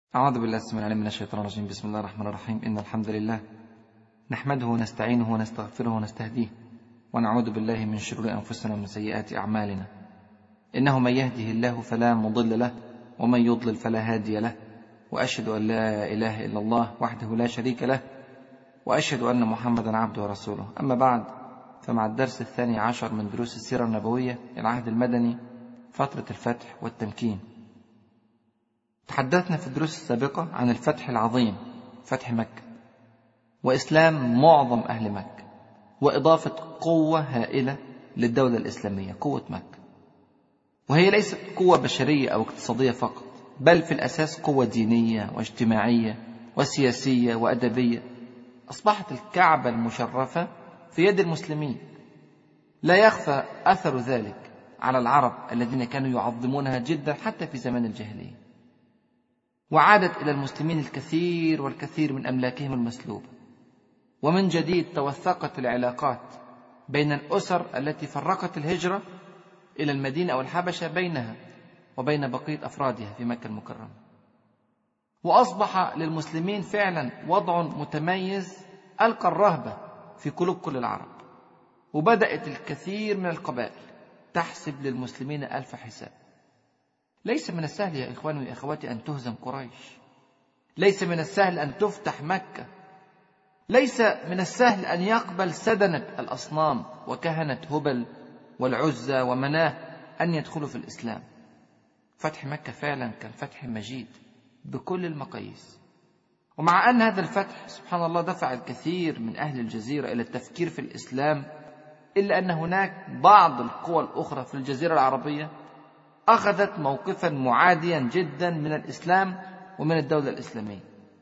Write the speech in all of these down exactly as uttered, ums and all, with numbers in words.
أعوذ بالله السميع العليم من الشيطان الرجيم. بسم الله الرحمن الرحيم. إن الحمد لله نحمده ونستعينه ونستغفره ونستهديه ونعوذ بالله من شرور أنفسنا ومن سيئات أعمالنا. إنه من يهده الله فلا مضل له ومن يضلل فلا هادي له، وأشهد أن لا إله إلا الله وحده لا شريك له، وأشهد أن محمدا عبده ورسوله. أما بعد، فمع الدرس الثاني عشر من دروس السيرة النبوية العهد المدني، فترة الفتح والتمكين. تحدثنا في الدروس السابقة عن الفتح العظيم، فتح مكة، وإسلام معظم أهل مكة، وإضافة قوة هائلة للدولة الإسلامية، قوة مكة. وهي ليست قوة بشرية أو اقتصادية فقط، بل في الأساس قوة دينية واجتماعية وسياسية وأدبية. أصبحت الكعبة المشرفة في يد المسلمين. لا يخفى أثر ذلك على العرب الذين كانوا يعظمونها جدا حتى في زمان الجاهلية. وعادت إلى المسلمين الكثير والكثير من أملاكهم المسلوبة. ومن جديد توثقت العلاقات بين الأسر التي فرقت الهجرة إلى المدينة أو الحبشة بينها وبين بقية أفرادها في مكة المكرمة. وأصبح للمسلمين فعلا وضع متميز ألقى الرهبة في قلوب كل العرب. وبدأت الكثير من القبائل تحسب للمسلمين ألف حساب. ليس من السهل يا إخواني وأخواتي أن تهزم قريش. ليس من السهل أن تفتح مكة. ليس من السهل أن يقبل سدنة الأصنام وكهنة هبل والعزى ومناه أن يدخلوا في الإسلام. فتح مكة فعلا كان فتح مجيد بكل المقاييس. ومع أن هذا الفتح سبحان الله دفع الكثير من أهل الجزيرة إلى التفكير في الإسلام، إلا أن هناك بعض القوى الأخرى في الجزيرة العربية أخذت موقفا معاديا جدا من الإسلام ومن الدولة الإسلامية.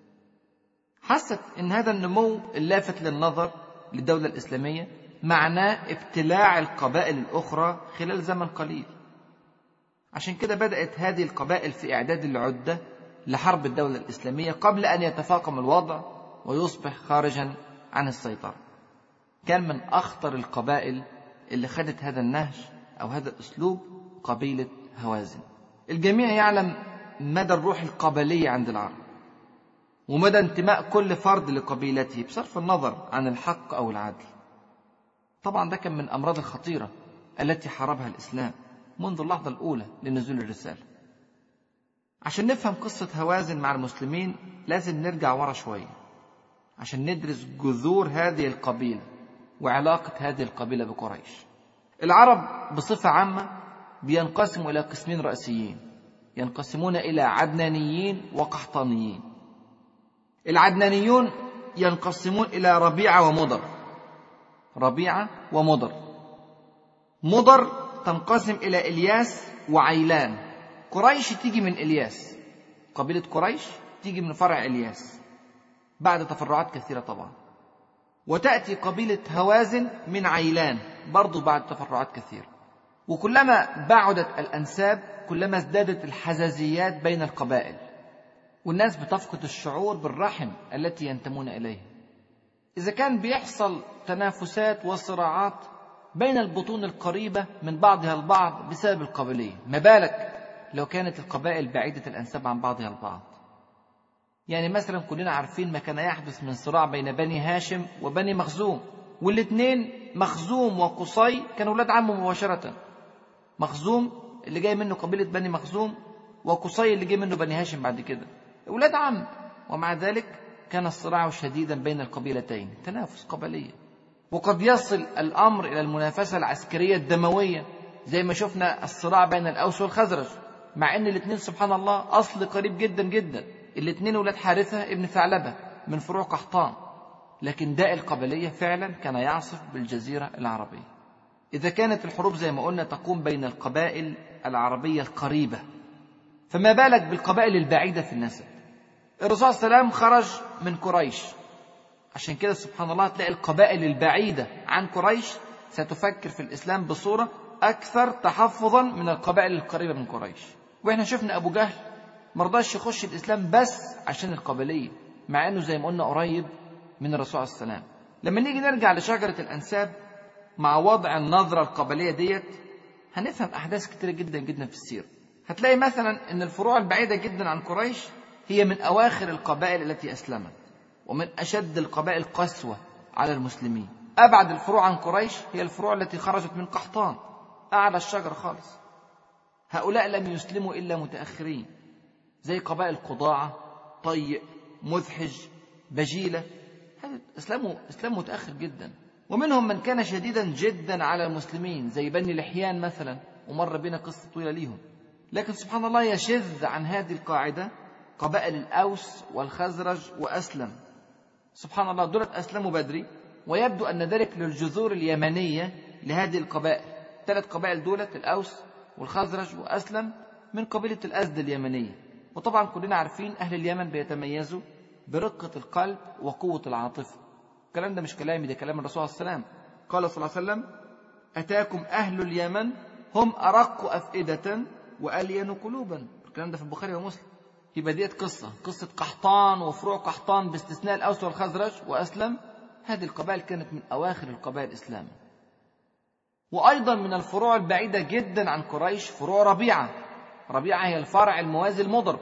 حست أن هذا النمو اللافت للنظر للدولة الإسلامية معناه ابتلاع القبائل الأخرى خلال زمن قليل. عشان كده بدأت هذه القبائل في إعداد العدة لحرب الدولة الإسلامية قبل أن يتفاقم الوضع ويصبح خارجا عن السيطرة. كان من أخطر القبائل اللي خدت هذا النهج أو هذا الأسلوب قبيلة هوازن. الجميع يعلم مدى الروح القبلية عند العرب، ومدى انتماء كل فرد لقبيلته بصرف النظر عن الحق أو العدل. طبعا ده كان من الأمراض الخطيرة التي حاربها الإسلام منذ اللحظة الأولى لنزول الرسالة. عشان نفهم قصة هوازن مع المسلمين لازم نرجع ورا شوية عشان ندرس جذور هذه القبيلة وعلاقة هذه القبيلة بقريش. العرب بصفة عامة بينقسموا إلى قسمين رئيسيين، ينقسمون إلى عدنانيين وقحطانيين. العدنانيون ينقسمون إلى ربيعة ومضر. ربيعة ومضر. مضر تنقسم إلى إلياس وعيلان. قريش تيجي من إلياس، قبيلة قريش تيجي من فرع إلياس بعد تفرعات كثيرة طبعا. وتأتي قبيلة هوازن من عيلان برضو بعد تفرعات كثيرة. وكلما بعدت الأنساب كلما ازدادت الحزازيات بين القبائل، والناس بتفقد الشعور بالرحم التي ينتمون إليها. إذا كان بيحصل تنافسات وصراعات بين البطون القريبة من بعضها البعض بسبب القبلية، ما بالك لو كانت القبائل بعيدة الأنساب عن بعضها البعض. يعني مثلا كلنا عارفين ما كان يحدث من صراع بين بني هاشم وبني مخزوم، والاثنين مخزوم وقصي كانوا ولاد عم مباشرة. مخزوم اللي جاي منه قبيلة بني مخزوم، وقصي اللي جاي منه بني هاشم بعد كده، ولاد عم. ومع ذلك كان الصراع شديدا بين القبيلتين، تنافس قبلية. وقد يصل الأمر إلى المنافسة العسكرية الدموية زي ما شفنا الصراع بين الأوس والخزرج، مع أن الاثنين سبحان الله أصل قريب جدا جدا. الاثنين ولاد حارثة ابن ثعلبة من فروع قحطان. لكن داء القبلية فعلا كان يعصف بالجزيرة العربية. إذا كانت الحروب زي ما قلنا تقوم بين القبائل العربية القريبة، فما بالك بالقبائل البعيدة في النسب. الرسول صلى الله عليه وسلم خرج من قريش، عشان كده سبحان الله تلاقي القبائل البعيدة عن قريش ستفكر في الإسلام بصورة أكثر تحفظا من القبائل القريبة من قريش. وإحنا شفنا أبو جهل مرضاش يخش الإسلام بس عشان القبلية، مع أنه زي ما قلنا قريب من الرسول صلى الله عليه وسلم. لما نيجي نرجع لشجرة الأنساب مع وضع النظرة القبلية ديت هنفهم أحداث كتيرة جدا جدا في السيرة. هتلاقي مثلا أن الفروع البعيدة جدا عن قريش هي من أواخر القبائل التي أسلمت، ومن أشد القبائل قسوة على المسلمين. أبعد الفروع عن قريش هي الفروع التي خرجت من قحطان، أعلى الشجر خالص. هؤلاء لم يسلموا إلا متأخرين، زي قبائل قضاعة، طيء، مذحج، بجيلة. هذا إسلام إسلام متأخر جدا. ومنهم من كان شديدا جدا على المسلمين زي بني لحيان مثلا، ومر بنا قصة طويلة ليهم. لكن سبحان الله يشذ عن هذه القاعدة قبائل الأوس والخزرج وأسلم. سبحان الله، دولت أسلموا بدري، ويبدو أن ذلك للجذور اليمنية لهذه القبائل. ثلاث قبائل دولت الأوس والخزرج وأسلم من قبيلة الأزد اليمنية. وطبعا كلنا عارفين أهل اليمن بيتميزوا برقة القلب وقوة العاطفة. الكلام ده مش كلامي، ده كلام الرسول صلى الله عليه وسلم. قال صلى الله عليه وسلم: أتاكم أهل اليمن هم أرق أفئدة وألين قلوبا. الكلام ده في البخاري ومسلم. يبقى ديت قصة قصة قحطان وفروع قحطان باستثناء الأوس والخزرج وأسلم. هذه القبائل كانت من أواخر القبائل الإسلام. وأيضا من الفروع البعيدة جدا عن قريش فروع ربيعة. ربيعة هي الفرع الموازي لمضر.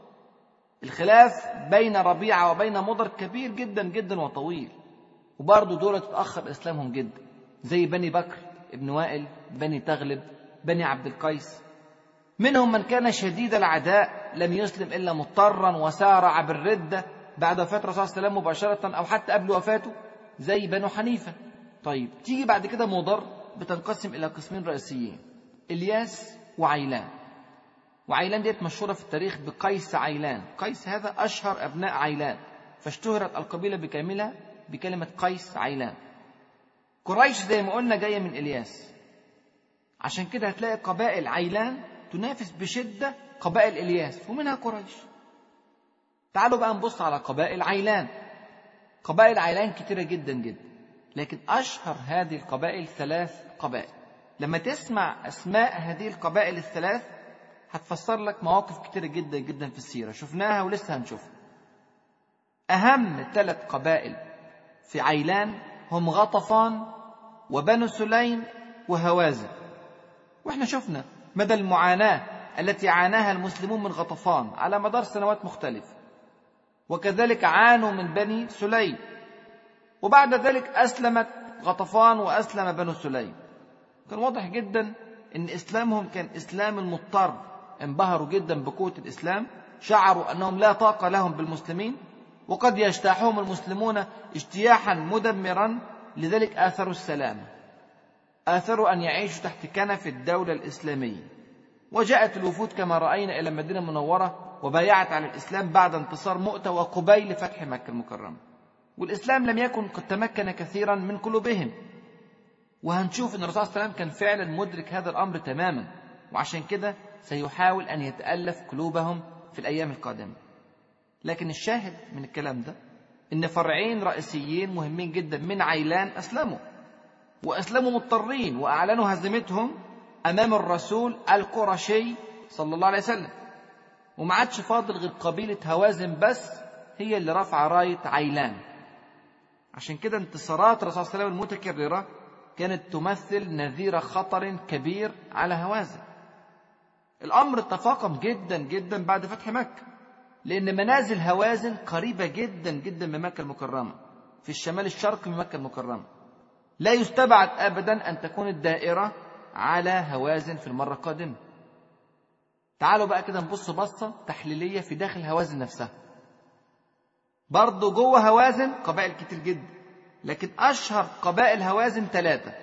الخلاف بين ربيعة وبين مضر كبير جدا جدا وطويل، وبرضه دول تتأخر إسلامهم جدا، زي بني بكر ابن وائل، بني تغلب، بني عبد القيس. منهم من كان شديد العداء، لم يسلم إلا مضطرا وسارع بالردة بعد وفاة الرسول صلى الله عليه وسلم مباشرة أو حتى قبل وفاته، زي بنو حنيفة. طيب تيجي بعد كده مضر بتنقسم إلى قسمين رئيسيين: إلياس وعيلان. وعيلان ديت مشهورة في التاريخ بقيس عيلان. قيس هذا أشهر أبناء عيلان، فاشتهرت القبيلة بكاملها بكلمة قيس عيلان. قريش زي ما قلنا جاية من إلياس، عشان كده هتلاقي قبائل عيلان تنافس بشدة قبائل إلياس ومنها قريش. تعالوا بقى نبص على قبائل عيلان. قبائل عيلان كتيرة جدا جدا، لكن أشهر هذه القبائل ثلاث قبائل. لما تسمع أسماء هذه القبائل الثلاث هتفسر لك مواقف كتيرة جدا جدا في السيرة شفناها ولسه هنشوفها. أهم ثلاث قبائل في عيلان هم غطفان وبنو سليم وهوازن. وإحنا شفنا مدى المعاناة التي عاناها المسلمون من غطفان على مدار سنوات مختلفة، وكذلك عانوا من بني سليم، وبعد ذلك أسلمت غطفان وأسلم بنو سليم. كان واضح جدا أن إسلامهم كان إسلام المضطر. انبهروا جدا بقوة الإسلام، شعروا أنهم لا طاقة لهم بالمسلمين، وقد يجتاحهم المسلمون اجتياحا مدمرا. لذلك آثروا السلام، آثروا أن يعيشوا تحت كنف الدولة الإسلامية. وجاءت الوفود كما رأينا إلى المدينة المنورة وبايعت على الإسلام بعد انتصار مؤتة وقبيل فتح مكة المكرمة. والإسلام لم يكن قد تمكن كثيرا من قلوبهم، وهنشوف أن الرسول صلى الله عليه وسلم كان فعلا مدرك هذا الأمر تماما، وعشان كده سيحاول أن يتألف قلوبهم في الأيام القادمة. لكن الشاهد من الكلام ده إن فرعين رئيسيين مهمين جدا من عيلان أسلموا، وأسلموا مضطرين، وأعلنوا هزيمتهم أمام الرسول القرشي صلى الله عليه وسلم. وما عادش فاضل غير قبيلة هوازن بس هي اللي رفع راية عيلان. عشان كده انتصارات الرسول صلى الله عليه وسلم المتكررة كانت تمثل نذير خطر كبير على هوازن. الأمر تفاقم جدا جدا بعد فتح مكة، لأن منازل هوازن قريبة جدا جدا من مكة المكرمة، في الشمال الشرقي من مكة المكرمة. لا يستبعد أبدا أن تكون الدائرة على هوازن في المرة القادمة. تعالوا بقى كده نبص بصة تحليلية في داخل هوازن نفسها. برضو جوه هوازن قبائل كتير جدا، لكن أشهر قبائل هوازن ثلاثة: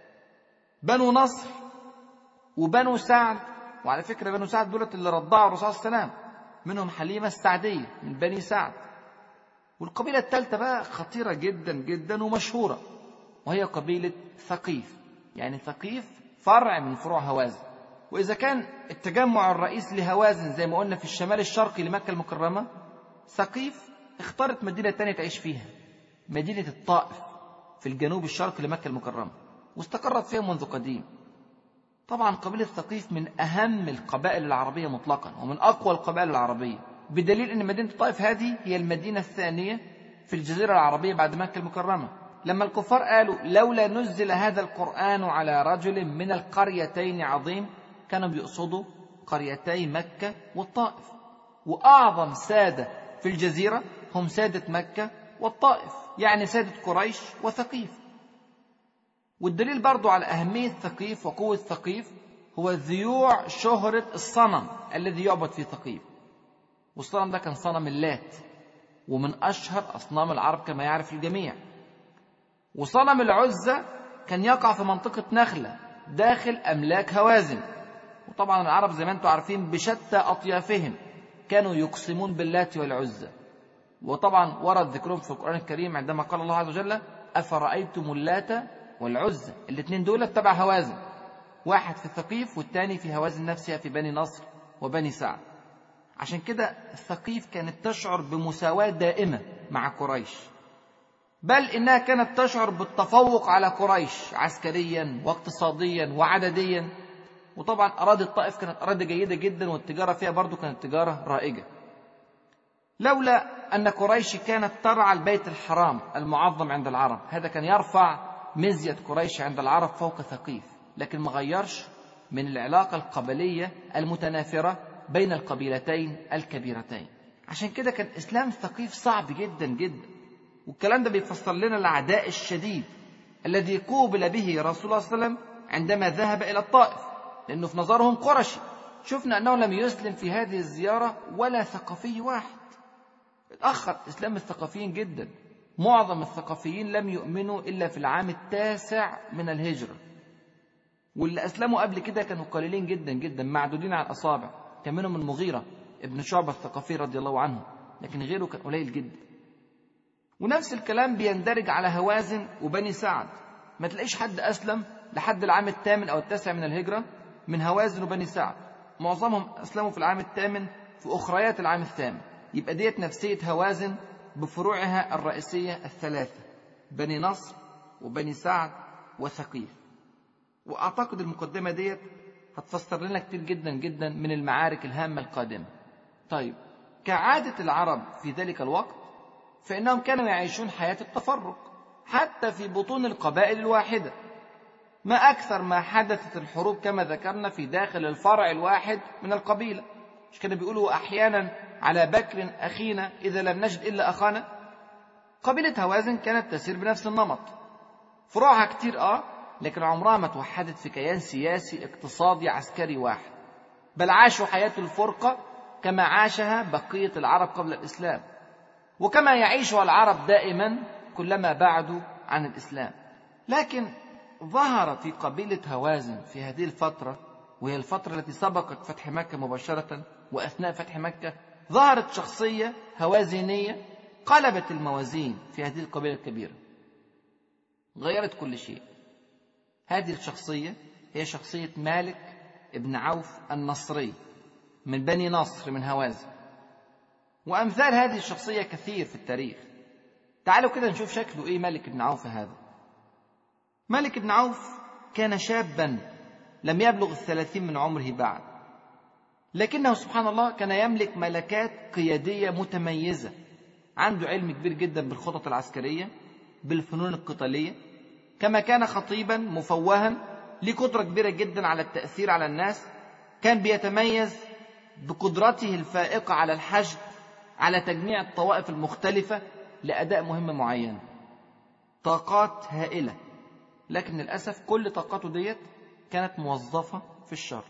بنو نصر وبنو سعد. وعلى فكرة بنو سعد دولت اللي رضعوا الرسول صلى الله عليه وسلم، منهم حليمة السعدية من بني سعد. والقبيلة الثالثة بقى خطيرة جدا جدا ومشهورة، وهي قبيلة ثقيف. يعني ثقيف فرع من فروع هوازن. وإذا كان التجمع الرئيسي لهوازن زي ما قلنا في الشمال الشرقي لمكة المكرمة، ثقيف اختارت مدينة تانية تعيش فيها، مدينة الطائف في الجنوب الشرقي لمكة المكرمة، واستقرت فيها منذ قديم. طبعا قبيلة ثقيف من أهم القبائل العربية مطلقا، ومن أقوى القبائل العربية، بدليل أن مدينة الطائف هذه هي المدينة الثانية في الجزيرة العربية بعد مكة المكرمة. لما الكفار قالوا لولا نزل هذا القرآن على رجل من القريتين عظيم، كانوا بيقصدوا قريتي مكة والطائف. وأعظم سادة في الجزيرة هم سادة مكة والطائف، يعني سادة قريش وثقيف. والدليل برضو على أهمية ثقيف وقوة ثقيف هو ذيوع شهرة الصنم الذي يعبد في ثقيف. والصنم ده كان صنم اللات، ومن أشهر أصنام العرب كما يعرف الجميع. وصنم العزة كان يقع في منطقة نخلة داخل أملاك هوازن. وطبعا العرب زي ما انتم عارفين بشتى أطيافهم كانوا يقسمون باللات والعزة. وطبعا ورد ذكرهم في القرآن الكريم عندما قال الله عز وجل: أفرأيتم اللات والعزة. الاثنين دول تبع هوازن، واحد في ثقيف والثاني في هوازن نفسها في بني نصر وبني سعد. عشان كده الثقيف كانت تشعر بمساواة دائمة مع قريش، بل إنها كانت تشعر بالتفوق على قريش عسكريا واقتصاديا وعدديا. وطبعا أراضي الطائف كانت أراضي جيدة جدا، والتجارة فيها برضو كانت تجارة رائجة، لولا أن قريش كانت ترعى البيت الحرام المعظم عند العرب. هذا كان يرفع مزية قريش عند العرب فوق ثقيف، لكن ما غيرش من العلاقة القبلية المتنافرة بين القبيلتين الكبيرتين. عشان كده كان إسلام ثقيف صعب جدا جدا. والكلام ده بيفسر لنا العداء الشديد الذي قوبل به رسول الله صلى الله عليه وسلم عندما ذهب إلى الطائف، لأنه في نظرهم قرشي. شفنا أنه لم يسلم في هذه الزيارة ولا ثقفي واحد. اتأخر إسلام الثقفيين جدا. معظم الثقفيين لم يؤمنوا إلا في العام التاسع من الهجرة، واللي أسلموا قبل كده كانوا قليلين جدا جدا، معدودين على الأصابع. كان منهم المغيرة ابن شعبة الثقفي رضي الله عنه، لكن غيره كان قليل جدا. ونفس الكلام بيندرج على هوازن وبني سعد. ما تلاقيش حد أسلم لحد العام الثامن أو التاسع من الهجرة من هوازن وبني سعد. معظمهم أسلموا في العام الثامن في أخريات العام الثامن. يبقى ديت نفسية هوازن بفروعها الرئيسية الثلاثة: بني نصر وبني سعد وثقيف. وأعتقد المقدمة ديت هتفسر لنا كتير جدا جدا من المعارك الهامة القادمة. طيب، كعادة العرب في ذلك الوقت فإنهم كانوا يعيشون حياة التفرق حتى في بطون القبائل الواحدة. ما أكثر ما حدثت الحروب كما ذكرنا في داخل الفرع الواحد من القبيلة. مش كانوا بيقولوا أحيانا على بكر أخينا إذا لم نجد إلا أخانا؟ قبيلة هوازن كانت تسير بنفس النمط. فروعها كتير آه لكن عمرها ما توحدت في كيان سياسي اقتصادي عسكري واحد، بل عاشوا حياة الفرقة كما عاشها بقية العرب قبل الإسلام، وكما يعيشها العرب دائما كلما بعدوا عن الإسلام. لكن ظهر في قبيلة هوازن في هذه الفترة، وهي الفترة التي سبقت فتح مكة مباشرة وأثناء فتح مكة، ظهرت شخصية هوازنية قلبت الموازين في هذه القبيلة الكبيرة، غيرت كل شيء. هذه الشخصية هي شخصية مالك ابن عوف النصري من بني نصر من هوازن. وأمثال هذه الشخصية كثير في التاريخ. تعالوا كده نشوف شكله إيه مالك ابن عوف هذا. مالك ابن عوف كان شابا لم يبلغ الثلاثين من عمره بعد، لكنه سبحان الله كان يملك ملكات قيادية متميزة. عنده علم كبير جدا بالخطط العسكرية، بالفنون القتالية، كما كان خطيبا مفوها لقدرة كبيرة جدا على التأثير على الناس. كان بيتميز بقدرته الفائقة على الحشد، على تجميع الطوائف المختلفة لأداء مهمة معينة. طاقات هائلة، لكن للأسف كل طاقاته ديت كانت موظفة في الشر.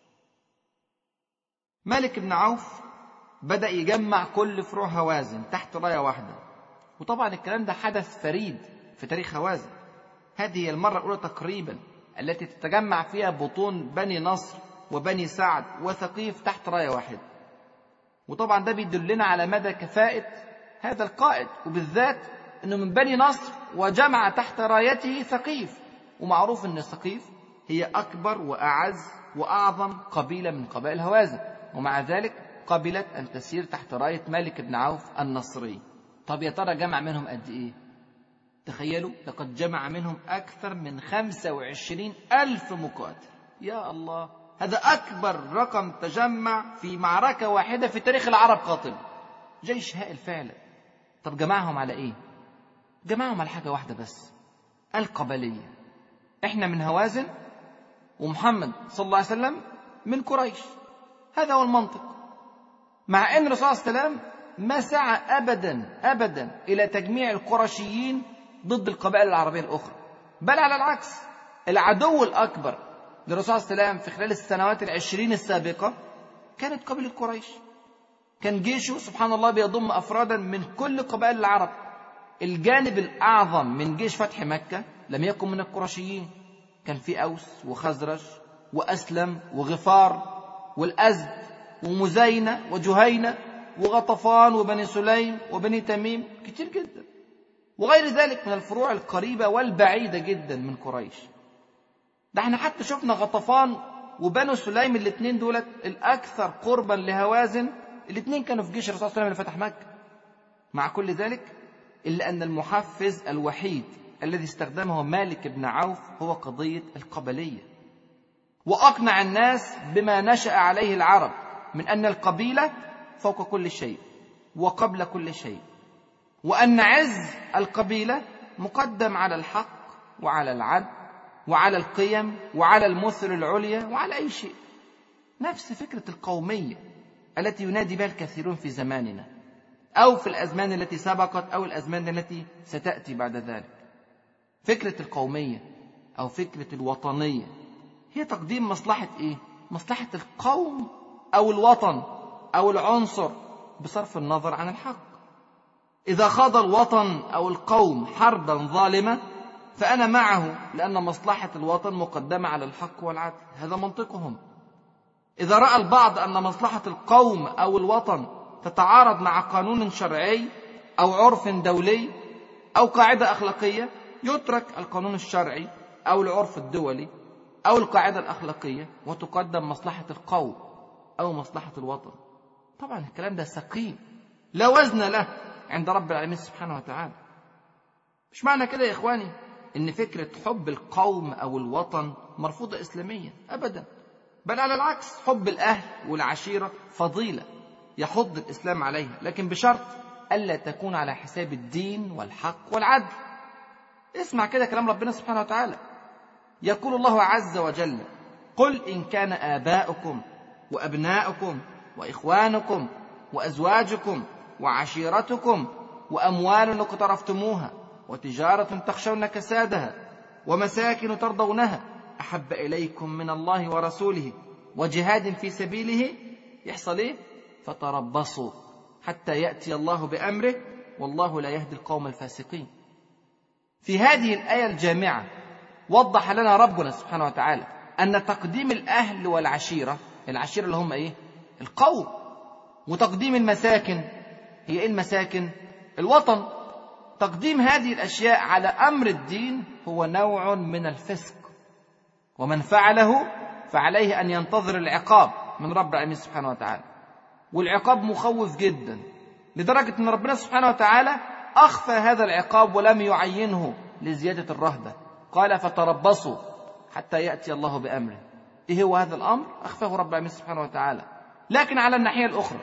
مالك بن عوف بدأ يجمع كل فروع هوازن تحت راية واحدة. وطبعا الكلام ده حدث فريد في تاريخ هوازن. هذه هي المرة الأولى تقريبا التي تتجمع فيها بطون بني نصر وبني سعد وثقيف تحت راية واحدة. وطبعا ده بيدلنا على مدى كفاءة هذا القائد، وبالذات أنه من بني نصر وجمع تحت رايته ثقيف. ومعروف أن ثقيف هي أكبر وأعز وأعظم قبيلة من قبائل هوازن، ومع ذلك قبلت أن تسير تحت راية مالك بن عوف النصري. طب يا ترى جمع منهم قد إيه؟ تخيلوا، لقد جمع منهم أكثر من خمسة وعشرين ألف مقاتل. يا الله، هذا أكبر رقم تجمع في معركة واحدة في تاريخ العرب قاطبة. جيش هائل فعلا. طب جمعهم على إيه؟ جمعهم على حاجة واحدة بس، القبلية. إحنا من هوازن ومحمد صلى الله عليه وسلم من قريش. هذا هو المنطق. مع أن الرسول صلى الله عليه وسلم ما سعى أبدا أبدا إلى تجميع القرشيين ضد القبائل العربية الأخرى، بل على العكس، العدو الأكبر للرسول صلى الله عليه وسلم في خلال السنوات العشرين السابقة كانت قبيلة قريش. كان جيشه سبحان الله بيضم أفرادا من كل قبائل العرب. الجانب الأعظم من جيش فتح مكة لم يكن من القرشيين، كان في أوس وخزرج وأسلم وغفار والأزد ومزينة وجهينة وغطفان وبني سليم وبني تميم، كتير جدا، وغير ذلك من الفروع القريبة والبعيدة جدا من قريش. ده احنا حتى شفنا غطفان وبني سليم الاثنين دولت الأكثر قربا لهوازن، الاثنين كانوا في جيش الرسول صلى الله عليه وسلم اللي فتح مكة. مع كل ذلك إلا أن المحفز الوحيد الذي استخدمه مالك بن عوف هو قضية القبلية، وأقنع الناس بما نشأ عليه العرب من أن القبيلة فوق كل شيء وقبل كل شيء، وأن عز القبيلة مقدم على الحق وعلى العدل وعلى القيم وعلى المثل العليا وعلى أي شيء. نفس فكرة القومية التي ينادي بها الكثيرون في زماننا أو في الأزمان التي سبقت أو الأزمان التي ستأتي بعد ذلك. فكرة القومية أو فكرة الوطنية هي تقديم مصلحة إيه؟ مصلحة القوم أو الوطن أو العنصر بصرف النظر عن الحق. إذا خاض الوطن أو القوم حربا ظالمة فأنا معه، لأن مصلحة الوطن مقدمة على الحق والعدل، هذا منطقهم. إذا رأى البعض أن مصلحة القوم أو الوطن تتعارض مع قانون شرعي أو عرف دولي أو قاعدة أخلاقية، يترك القانون الشرعي أو العرف الدولي أو القاعدة الأخلاقية وتقدم مصلحة القوم أو مصلحة الوطن. طبعا الكلام ده سقيم لا وزن له عند رب العالمين سبحانه وتعالى. مش معنى كده يا إخواني إن فكرة حب القوم أو الوطن مرفوضة إسلاميا أبدا، بل على العكس، حب الأهل والعشيرة فضيلة يحض الإسلام عليها، لكن بشرط ألا تكون على حساب الدين والحق والعدل. اسمع كده كلام ربنا سبحانه وتعالى، يقول الله عز وجل: قل إن كان آباؤكم وأبناؤكم وإخوانكم وأزواجكم وعشيرتكم وأموال اقترفتموها وتجارة تخشون كسادها ومساكن ترضونها أحب إليكم من الله ورسوله وجهاد في سبيله، يحصل إيه؟ فتربصوا حتى يأتي الله بأمره والله لا يهدي القوم الفاسقين. في هذه الآية الجامعة وضح لنا ربنا سبحانه وتعالى أن تقديم الأهل والعشيرة، العشيرة اللي هم إيه؟ القوم، وتقديم المساكن، هي إيه المساكن؟ الوطن. تقديم هذه الأشياء على أمر الدين هو نوع من الفسق، ومن فعله فعليه أن ينتظر العقاب من رب العالمين سبحانه وتعالى، والعقاب مخوف جدا لدرجة أن ربنا سبحانه وتعالى أخفى هذا العقاب ولم يعينه لزيادة الرهبة، قال فتربصوا حتى يأتي الله بأمره. إيه هو هذا الأمر؟ أخفاه رب العالمين سبحانه وتعالى. لكن على الناحية الأخرى،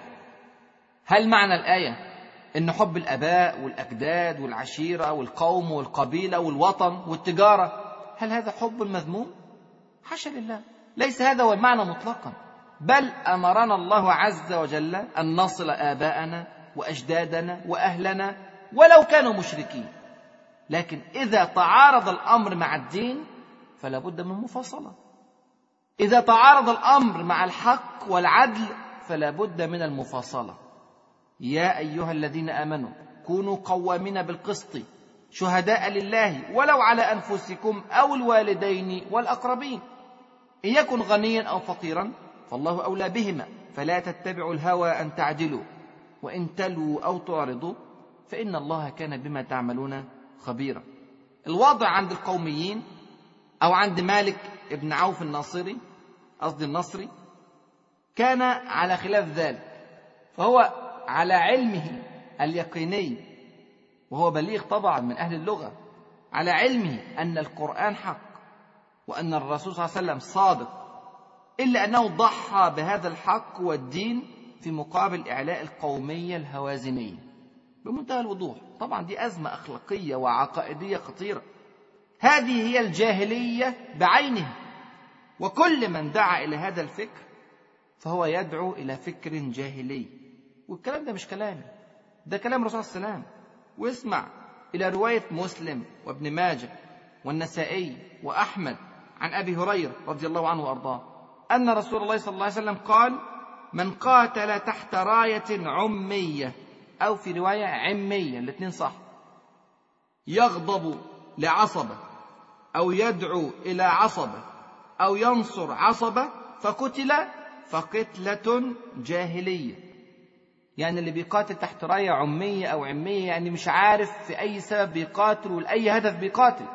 هل معنى الآية إن حب الآباء والأجداد والعشيرة والقوم والقبيلة والوطن والتجارة هل هذا حب مذموم؟ حاشا لله، ليس هذا هو المعنى مطلقا، بل أمرنا الله عز وجل أن نصل آباءنا وأجدادنا وأهلنا ولو كانوا مشركين. لكن إذا تعارض الأمر مع الدين فلا بد من مفاصلة، إذا تعارض الأمر مع الحق والعدل فلا بد من المفاصلة. يا أيها الذين آمنوا كونوا قوامين بالقسط شهداء لله ولو على أنفسكم أو الوالدين والأقربين إن يكن غنيا أو فقيرا فالله أولى بهما فلا تتبعوا الهوى أن تعدلوا وإن تلوا أو تعرضوا فإن الله كان بما تعملون خبيرا. الوضع عند القوميين أو عند مالك ابن عوف الناصري قصدي النصري كان على خلاف ذلك، فهو على علمه اليقيني، وهو بليغ طبعا من أهل اللغة، على علمه أن القرآن حق وأن الرسول صلى الله عليه وسلم صادق، إلا أنه ضحى بهذا الحق والدين في مقابل إعلاء القومية الهوازنية بمنتهى الوضوح. طبعا دي أزمة أخلاقية وعقائدية خطيرة، هذه هي الجاهلية بعينها، وكل من دعا إلى هذا الفكر فهو يدعو إلى فكر جاهلي والكلام ده مش كلامي، ده كلام الرسول صلى الله عليه وسلم. واسمع إلى رواية مسلم وابن ماجه والنسائي وأحمد عن أبي هريرة رضي الله عنه وأرضاه أن رسول الله صلى الله عليه وسلم قال: من قاتل تحت راية عمية، أو في رواية عمية، الاثنين صح، يغضب لعصبة أو يدعو إلى عصبة أو ينصر عصبة فقتل فقتلة جاهلية. يعني اللي بيقاتل تحت راية عمية أو عمية يعني مش عارف في أي سبب بيقاتل ولأي هدف بيقاتل.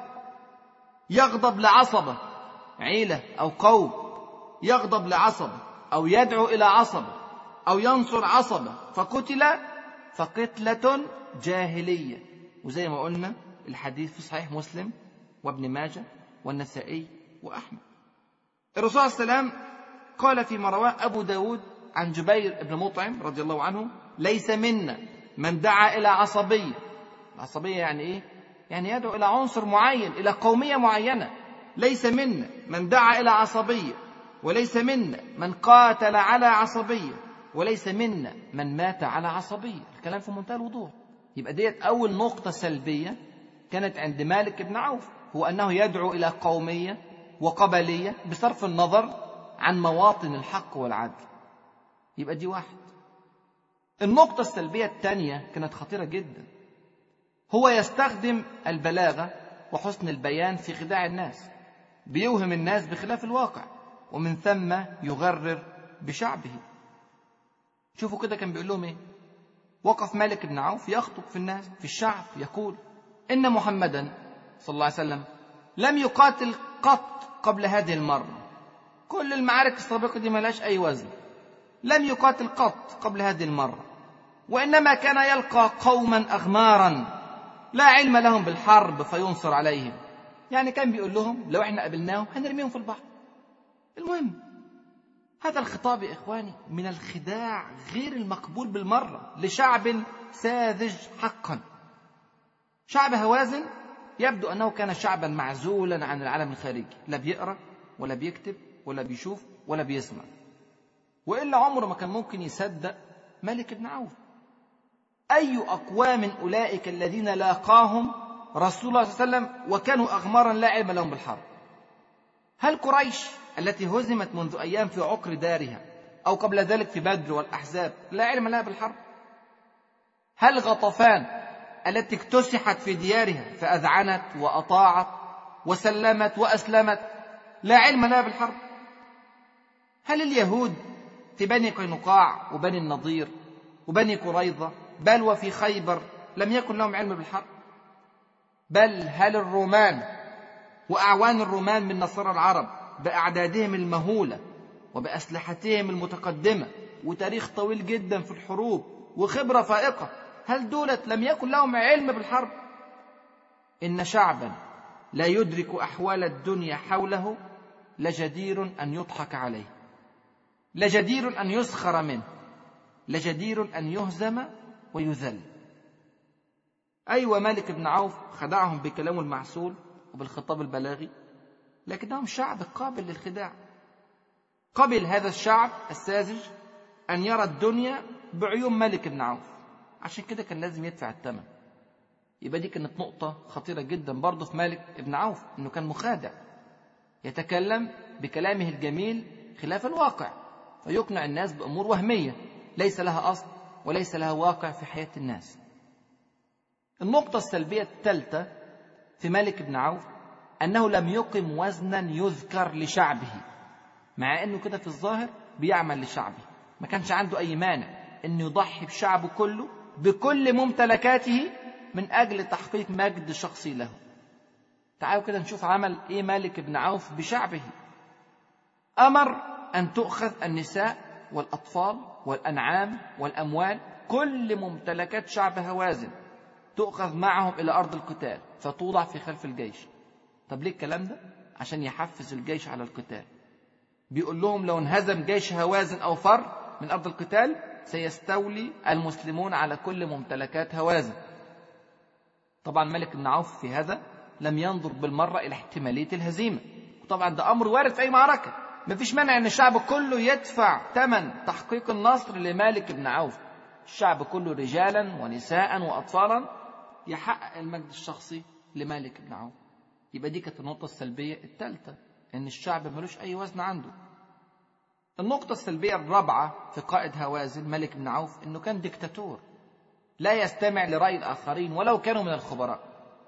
يغضب لعصبة، عيلة أو قوم، يغضب لعصبة أو يدعو إلى عصبة أو ينصر عصبة فقتل فقتلة جاهلية. وزي ما قلنا الحديث في صحيح مسلم وابن ماجه والنسائي وأحمد. الرسول صلى الله عليه وسلم قال فيما رواه أبو داود عن جبير بن مطعم رضي الله عنه: ليس منا من دعا إلى عصبية. العصبية يعني إيه؟ يعني يدعو إلى عنصر معين، إلى قومية معينة. ليس منا من دعا إلى عصبية، وليس منا من قاتل على عصبية، وليس منا من مات على عصبية. الكلام في منتهى الوضوح. يبقى ديت أول نقطة سلبية كانت عند مالك بن عوف، هو أنه يدعو إلى قومية وقبلية بصرف النظر عن مواطن الحق والعدل. يبقى دي واحد. النقطة السلبية الثانية كانت خطيرة جدا، هو يستخدم البلاغة وحسن البيان في خداع الناس، بيوهم الناس بخلاف الواقع، ومن ثم يغرر بشعبه. شوفوا كده كان بيقول لهم ايه. وقف مالك بن عوف يخطب في الناس في الشعب يقول: إن محمدا صلى الله عليه وسلم لم يقاتل قط قبل هذه المرة. كل المعارك السابقة دي ملاش أي وزن. لم يقاتل قط قبل هذه المرة، وإنما كان يلقى قوما أغمارا لا علم لهم بالحرب فينصر عليهم. يعني كان بيقول لهم لو احنا قابلناهم هنرميهم في البحر. المهم هذا الخطاب يا إخواني من الخداع غير المقبول بالمرة لشعب ساذج حقا. شعب هوازن يبدو أنه كان شعبا معزولا عن العالم الخارجي، لا بيقرأ ولا بيكتب ولا بيشوف ولا بيسمع، وإلا عمره ما كان ممكن يصدق مالك بن عوف. أي أقوام أولئك الذين لاقاهم رسول الله صلى الله عليه وسلم وكانوا أغمارا لا علم لهم بالحرب؟ هل قريش التي هزمت منذ أيام في عقر دارها، أو قبل ذلك في بدر والأحزاب، لا علم لها بالحرب؟ هل غطفان التي اكتسحت في ديارها فأذعنت وأطاعت وسلمت وأسلمت لا علم لها بالحرب؟ هل اليهود في بني قينقاع وبني النضير وبني قريظة بل وفي خيبر لم يكن لهم علم بالحرب؟ بل هل الرومان وأعوان الرومان من نصارى العرب بأعدادهم المهولة وبأسلحتهم المتقدمة وتاريخ طويل جدا في الحروب وخبرة فائقة، هل دولت لم يكن لهم علم بالحرب؟ إن شعبا لا يدرك أحوال الدنيا حوله لجدير أن يضحك عليه، لجدير أن يسخر منه، لجدير أن يهزم ويذل. أيوة مالك بن عوف خدعهم بكلامه المعسول وبالخطاب البلاغي، لكنهم شعب قابل للخداع. قبل هذا الشعب الساذج أن يرى الدنيا بعيون مالك بن عوف، عشان كده كان لازم يدفع الثمن. يبقى دي كانت نقطة خطيرة جدا برضه في مالك بن عوف، إنه كان مخادع، يتكلم بكلامه الجميل خلاف الواقع فيقنع الناس بأمور وهمية ليس لها أصل وليس لها واقع في حياة الناس. النقطة السلبية الثالثة في مالك بن عوف أنه لم يقم وزنا يذكر لشعبه، مع أنه كده في الظاهر بيعمل لشعبه، ما كانش عنده أي مانع أنه يضحي بشعبه كله بكل ممتلكاته من أجل تحقيق مجد شخصي له. تعالوا كده نشوف عمل إيه مالك بن عوف بشعبه. أمر أن تؤخذ النساء والأطفال والأنعام والأموال، كل ممتلكات شعب هوازن تؤخذ معهم إلى أرض القتال فتوضع في خلف الجيش. طب ليه الكلام ده؟ عشان يحفز الجيش على القتال. بيقول لهم لو انهزم جيش هوازن أو فر من أرض القتال سيستولي المسلمون على كل ممتلكات هوازن. طبعا مالك بن عوف في هذا لم ينظر بالمرة إلى احتمالية الهزيمة، وطبعا ده أمر وارد في أي معركة، مفيش مانع أن الشعب كله يدفع ثمن تحقيق النصر لمالك بن عوف، الشعب كله رجالا ونساء وأطفالا، يحقق المجد الشخصي لمالك بن عوف. يبقى دي كانت النقطة السلبية الثالثة، إن الشعب ملوش أي وزن عنده. النقطة السلبية الرابعة في قائد هوازن مالك بن عوف إنه كان ديكتاتور، لا يستمع لرأي الآخرين ولو كانوا من الخبراء.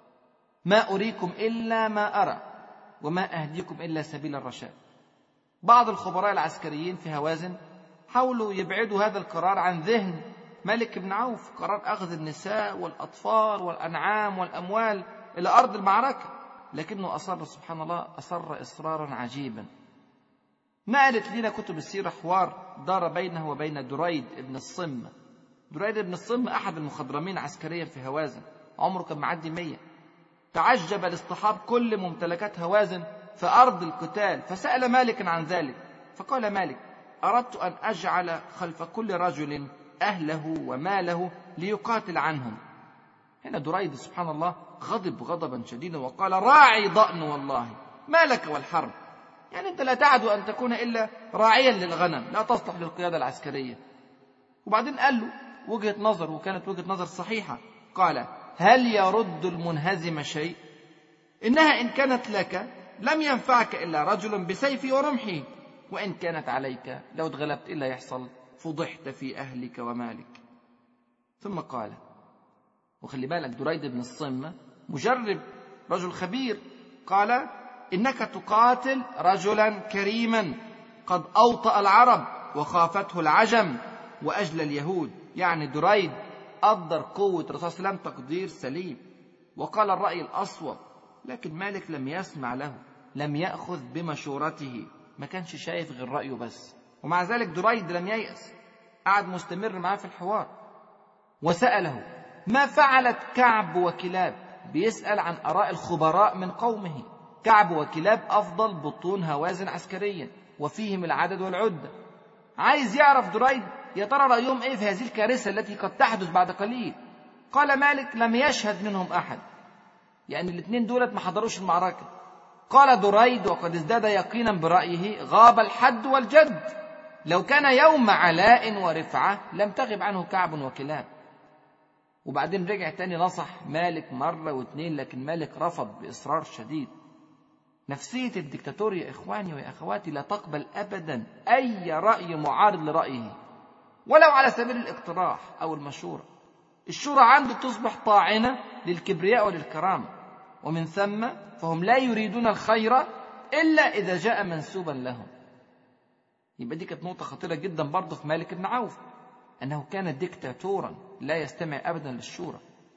ما أريكم إلا ما أرى وما أهديكم إلا سبيل الرشاد. بعض الخبراء العسكريين في هوازن حاولوا يبعدوا هذا القرار عن ذهن مالك بن عوف، قرار أخذ النساء والأطفال والأنعام والأموال إلى أرض المعركة، لكنه أصر سبحان الله، أصر إصرارا عجيبا. ما قالت لنا كتب السيرة حوار دار بينه وبين دريد ابن الصم. دريد ابن الصم أحد المخضرمين عسكريا في هوازن، عمره كان معدي مية. تعجب لاصطحاب كل ممتلكات هوازن في أرض القتال، فسأل مالك عن ذلك، فقال مالك: أردت أن أجعل خلف كل رجل أهله وماله ليقاتل عنهم. هنا دريد سبحان الله غضب غضبا شديدا وقال: راعي ضأن والله ما لك والحرب، يعني أنت لا تعد أن تكون إلا راعيا للغنم، لا تصلح للقيادة العسكرية. وبعدين قال له وجهة نظر، وكانت وجهة نظر صحيحة، قال: هل يرد المنهزم شيء؟ إنها إن كانت لك لم ينفعك إلا رجل بسيفه ورمحه، وإن كانت عليك لو اتغلبت إلا يحصل فضحت في أهلك ومالك. ثم قال، وخلي بالك دريد بن الصم مجرب، رجل خبير، قال: إنك تقاتل رجلا كريما قد أوطأ العرب وخافته العجم وأجل اليهود. يعني دريد قدر قوة الرسول صلى الله عليه وسلم تقدير سليم، وقال الرأي الأصوب، لكن مالك لم يسمع له، لم يأخذ بمشورته، ما كانش شايف غير رأيه بس. ومع ذلك دريد لم ييأس، قعد مستمر معاه في الحوار وسأله: ما فعلت كعب وكلاب؟ بيسأل عن آراء الخبراء من قومه. كعب وكلاب أفضل بطون هوازن عسكريا وفيهم العدد والعدة. عايز يعرف دريد يا ترى رأيهم إيه في هذه الكارثة التي قد تحدث بعد قليل. قال مالك: لم يشهد منهم أحد، يعني الاثنين دولت ما حضروش المعركة. قال دريد وقد ازداد يقينا برأيه: غاب الحد والجد، لو كان يوم علاء ورفعة لم تغب عنه كعب وكلاب. وبعدين رجع تاني نصح مالك مرة واثنين، لكن مالك رفض بإصرار شديد. نفسية الدكتاتور يا إخواني ويا أخواتي لا تقبل أبدا أي رأي معارض لرأيه، ولو على سبيل الاقتراح أو المشورة. الشورى عنده تصبح طاعنة للكبرياء وللكرامة، ومن ثم فهم لا يريدون الخير إلا إذا جاء منسوبا لهم. يبقى دي كانت نقطة خطيرة جدا برضه في مالك بن عوف، أنه كان ديكتاتورا لا يستمع أبدا للشورى.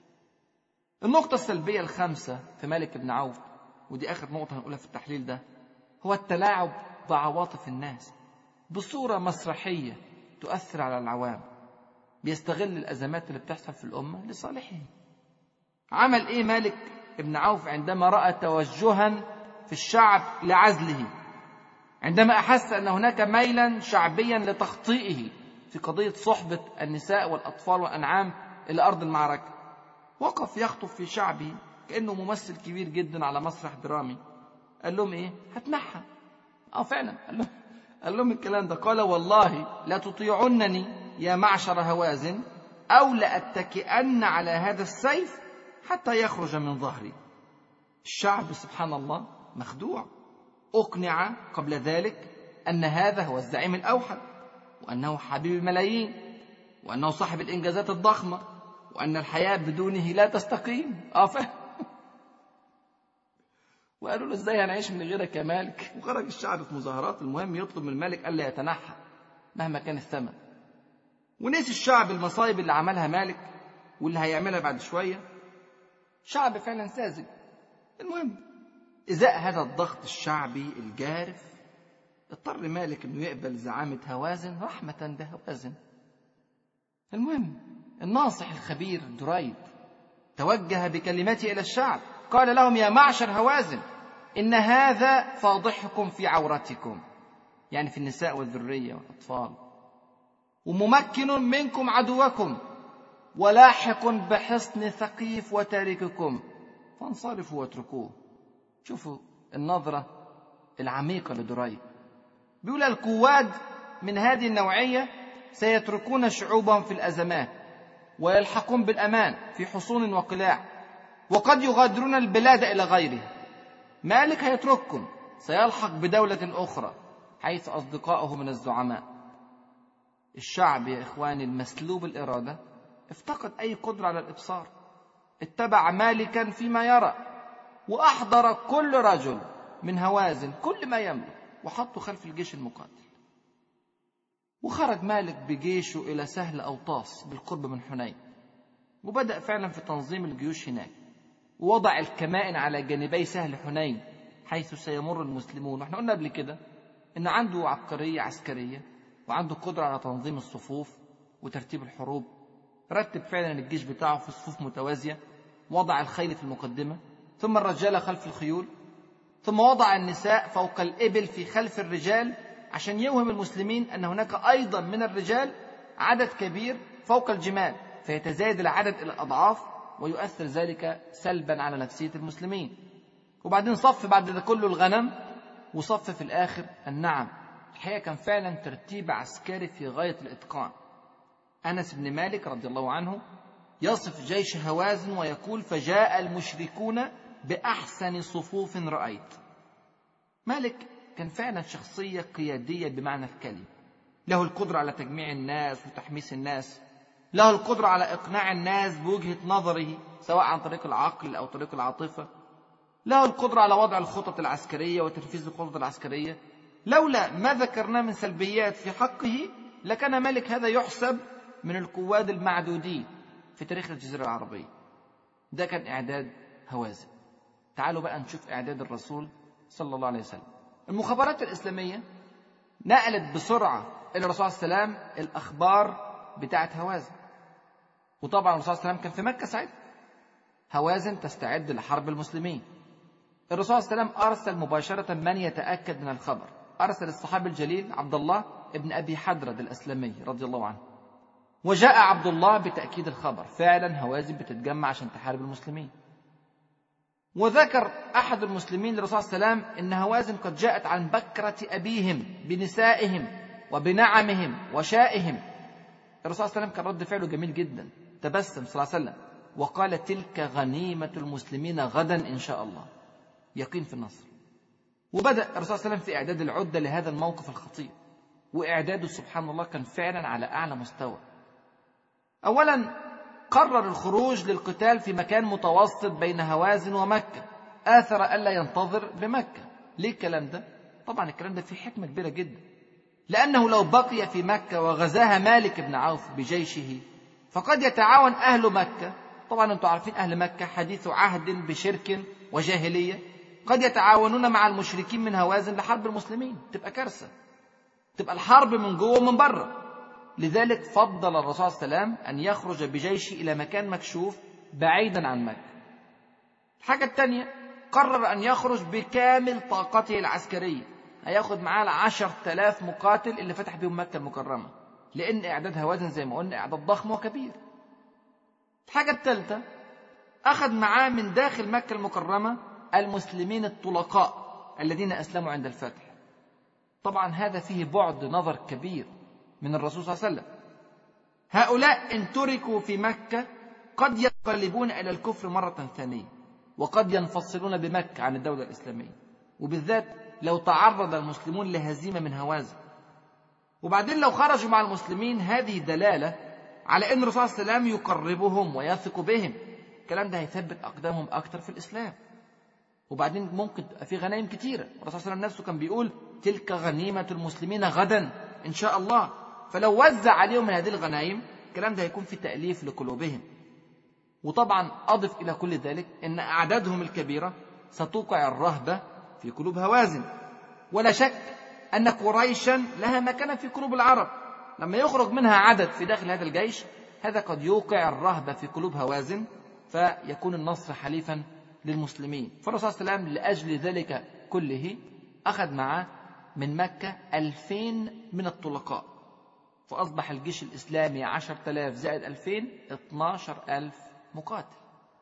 النقطة السلبية الخامسة في مالك بن عوف، ودي آخر نقطة هنقولها في التحليل ده، هو التلاعب بعواطف الناس بصورة مسرحية تؤثر على العوام. بيستغل الأزمات اللي بتحصل في الأمة لصالحه. عمل إيه مالك بن عوف عندما رأى توجها في الشعب لعزله، عندما أحس أن هناك ميلا شعبيا لتخطئه في قضية صحبة النساء والأطفال والأنعام إلى أرض المعركة؟ وقف يخطب في شعبه كأنه ممثل كبير جدا على مسرح درامي. قال لهم إيه؟ هتنحى. آه فعلا قال لهم, قال لهم الكلام ده. قال: والله لا تطيعنني يا معشر هوازن، أو لأتكئن على هذا السيف حتى يخرج من ظهري. الشعب سبحان الله مخدوع، أقنع قبل ذلك أن هذا هو الزعيم الأوحد، وأنه حبيب الملايين، وأنه صاحب الإنجازات الضخمة، وأن الحياة بدونه لا تستقيم. آه فهم. وقالوا له: إزاي هنعيش من غيرك يا مالك؟ وخرج الشعب في مظاهرات، المهم يطلب من الملك ألا يتنحى مهما كان الثمن. ونسي الشعب المصايب اللي عملها مالك واللي هيعملها بعد شوية. شعب فعلا ساذج. المهم إزاء هذا الضغط الشعبي الجارف اضطر مالك أنه يقبل زعامة هوازن رحمة بهوازن. المهم الناصح الخبير دريد توجه بكلمته إلى الشعب، قال لهم: يا معشر هوازن، إن هذا فاضحكم في عورتكم، يعني في النساء والذرية والأطفال، وممكن منكم عدوكم، ولاحق بحصن ثقيف وتارككم، فانصرفوا واتركوه. شوفوا النظرة العميقة لدريد. بيقول: القواد من هذه النوعية سيتركون شعوبهم في الأزمات ويلحقون بالأمان في حصون وقلاع، وقد يغادرون البلاد إلى غيرها. مالك هيترككم، سيلحق بدولة أخرى حيث أصدقائه من الزعماء. الشعب يا إخواني المسلوب الإرادة افتقد أي قدرة على الإبصار، اتبع مالكا فيما يرى، وأحضر كل رجل من هوازن كل ما يملك وحطه خلف الجيش المقاتل. وخرج مالك بجيشه إلى سهل أوطاس بالقرب من حنين، وبدأ فعلا في تنظيم الجيوش هناك، ووضع الكمائن على جانبي سهل حنين حيث سيمر المسلمون. واحنا قلنا قبل كده إن عنده عبقرية عسكرية وعنده قدرة على تنظيم الصفوف وترتيب الحروب. رتب فعلا الجيش بتاعه في صفوف متوازية، وضع الخيل في المقدمة، ثم الرجال خلف الخيول، ثم وضع النساء فوق الإبل في خلف الرجال عشان يوهم المسلمين أن هناك أيضا من الرجال عدد كبير فوق الجمال، فيتزايد العدد إلى الأضعاف ويؤثر ذلك سلبا على نفسية المسلمين. وبعدين صف بعد ذا كله الغنم، وصف في الآخر النعم. الحقيقة كان فعلا ترتيب عسكري في غاية الإتقان. أنس بن مالك رضي الله عنه يصف جيش هوازن ويقول: فجاء المشركون بأحسن صفوف رأيت. مالك كان فعلا شخصية قيادية بمعنى الكلمة، له القدرة على تجميع الناس وتحميس الناس، له القدرة على إقناع الناس بوجهة نظره سواء عن طريق العقل أو طريق العاطفة، له القدرة على وضع الخطط العسكرية وتنفيذ الخطط العسكرية. لولا ما ذكرناه من سلبيات في حقه لكان مالك هذا يحسب من القواد المعدودين في تاريخ الجزيرة العربية. ده كان إعداد هوازن. تعالوا بقى نشوف إعداد الرسول صلى الله عليه وسلم. المخابرات الإسلامية نقلت بسرعة إلى الرسول صلى الله عليه وسلم الأخبار بتاعة هوازن. وطبعا الرسول صلى الله عليه وسلم كان في مكة ساعتها. هوازن تستعد لحرب المسلمين. الرسول صلى الله عليه وسلم أرسل مباشرة من يتأكد من الخبر. أرسل الصحابي الجليل عبد الله ابن أبي حدرد الأسلمي رضي الله عنه، وجاء عبد الله بتأكيد الخبر. فعلا هوازن بتتجمع عشان تحارب المسلمين. وذكر أحد المسلمين للرسول صلى الله عليه وسلم إن هوازن قد جاءت عن بكرة أبيهم بنسائهم وبنعمهم وشائهم. الرسول صلى الله عليه وسلم كان رد فعله جميل جدا، تبسم صلى الله عليه وسلم وقال: تلك غنيمة المسلمين غدا إن شاء الله. يقين في النصر. وبدأ الرسول صلى الله عليه وسلم في إعداد العدة لهذا الموقف الخطير، وإعداده سبحان الله كان فعلا على أعلى مستوى. أولا قرر الخروج للقتال في مكان متوسط بين هوازن ومكة، آثر ألا ينتظر بمكة. ليه الكلام ده؟ طبعا الكلام ده فيه حكمة كبيرة جدا، لأنه لو بقي في مكة وغزاها مالك بن عوف بجيشه فقد يتعاون أهل مكة. طبعا أنتم عارفين أهل مكة حديث عهد بشرك وجاهلية، قد يتعاونون مع المشركين من هوازن لحرب المسلمين. تبقى كارثة، تبقى الحرب من جوه ومن بره. لذلك فضل الرسول صلى الله عليه وسلم أن يخرج بجيشه إلى مكان مكشوف بعيدا عن مكة. الحاجة الثانية قرر أن يخرج بكامل طاقته العسكرية، هياخد معاه العشر تلاف مقاتل اللي فتح بهم مكة المكرمة، لأن إعداد هوازن زي ما قلنا إعداد ضخم وكبير. الحاجة الثالثة أخذ معاه من داخل مكة المكرمة المسلمين الطلقاء الذين أسلموا عند الفتح. طبعا هذا فيه بعد نظر كبير من الرسول صلى الله عليه وسلم. هؤلاء إن تركوا في مكة قد ينقلبون إلى الكفر مرة ثانية، وقد ينفصلون بمكة عن الدولة الإسلامية، وبالذات لو تعرض المسلمون لهزيمة من هوازن. وبعدين لو خرجوا مع المسلمين هذه دلالة على أن الرسول صلى الله عليه وسلم يقربهم ويثق بهم. الكلام ده هيثبت أقدامهم أكتر في الإسلام. وبعدين ممكن تبقى في غنائم كتيرة. الرسول صلى الله عليه وسلم نفسه كان بيقول: تلك غنيمة المسلمين غدا إن شاء الله. فلو وزع عليهم من هذه الغنائم الكلام ده هيكون في تأليف لقلوبهم. وطبعا أضف إلى كل ذلك أن أعدادهم الكبيرة ستوقع الرهبة في قلوب هوازن. ولا شك أن قريشا لها مكانة في قلوب العرب. لما يخرج منها عدد في داخل هذا الجيش هذا قد يوقع الرهبة في قلوب هوازن، فيكون النصر حليفا للمسلمين. فالرسول صلى الله عليه وسلم لأجل ذلك كله أخذ معه من مكة ألفين من الطلقاء، فأصبح الجيش الإسلامي عشر تلاف زائد ألفين اثناشر ألف مقاتل.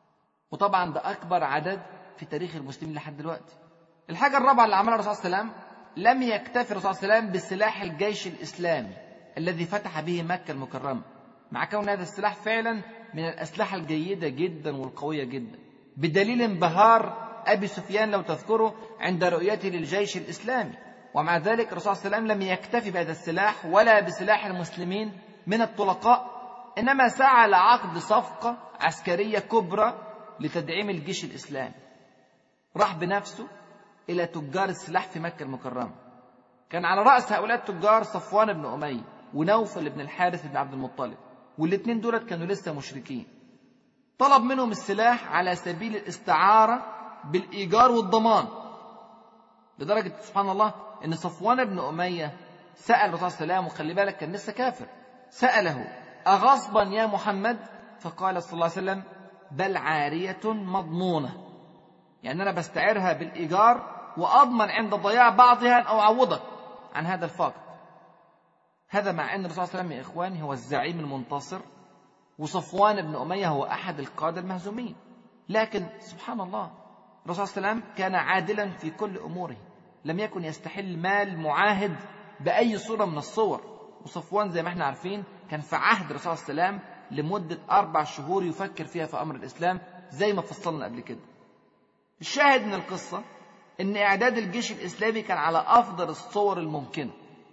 وطبعا ده أكبر عدد في تاريخ المسلمين لحد دلوقتي. الحاجة الرابعة اللي عملها الرسول صلى الله عليه وسلم، لم يكتفي الرسول صلى الله عليه وسلم بسلاح الجيش الإسلامي، الذي فتح به مكة المكرمة، مع كون هذا السلاح فعلا من الأسلحة الجيدة جدا والقوية جدا، بدليل انبهار أبي سفيان لو تذكروا عند رؤيته للجيش الإسلامي. ومع ذلك الرسول صلى الله عليه وسلم لم يكتفي بهذا السلاح ولا بسلاح المسلمين من الطلقاء، إنما سعى لعقد صفقة عسكرية كبرى لتدعيم الجيش الإسلامي. راح بنفسه إلى تجار السلاح في مكة المكرمة. كان على رأس هؤلاء التجار صفوان بن أمية ونوفل بن الحارث بن عبد المطلب، والاثنين دولت كانوا لسه مشركين. طلب منهم السلاح على سبيل الاستعارة بالإيجار والضمان، لدرجة سبحان الله إن صفوان بن أمية سأل الرسول صلى الله عليه وسلم، وخلي بالك كان لسه كافر، سأله: أغصبا يا محمد؟ فقال صلى الله عليه وسلم: بل عارية مضمونة، يعني أنا بستعيرها بالإيجار وأضمن عند ضياع بعضها أو أعوضك عن هذا الفقر. هذا مع أن الرسول صلى الله عليه وسلم يا إخواني هو الزعيم المنتصر، وصفوان بن أمية هو أحد القادة المهزومين، لكن سبحان الله الرسول صلى الله عليه وسلم كان عادلا في كل أموره، لم يكن يستحل مال معاهد بأي صورة من الصور. وصفوان زي ما احنا عارفين كان في عهد الرسول صلى الله عليه وسلم لمدة أربع شهور يفكر فيها في أمر الإسلام زي ما فصلنا قبل كده. الشاهد من القصة إن إعداد الجيش الإسلامي كان على أفضل الصور الممكنة.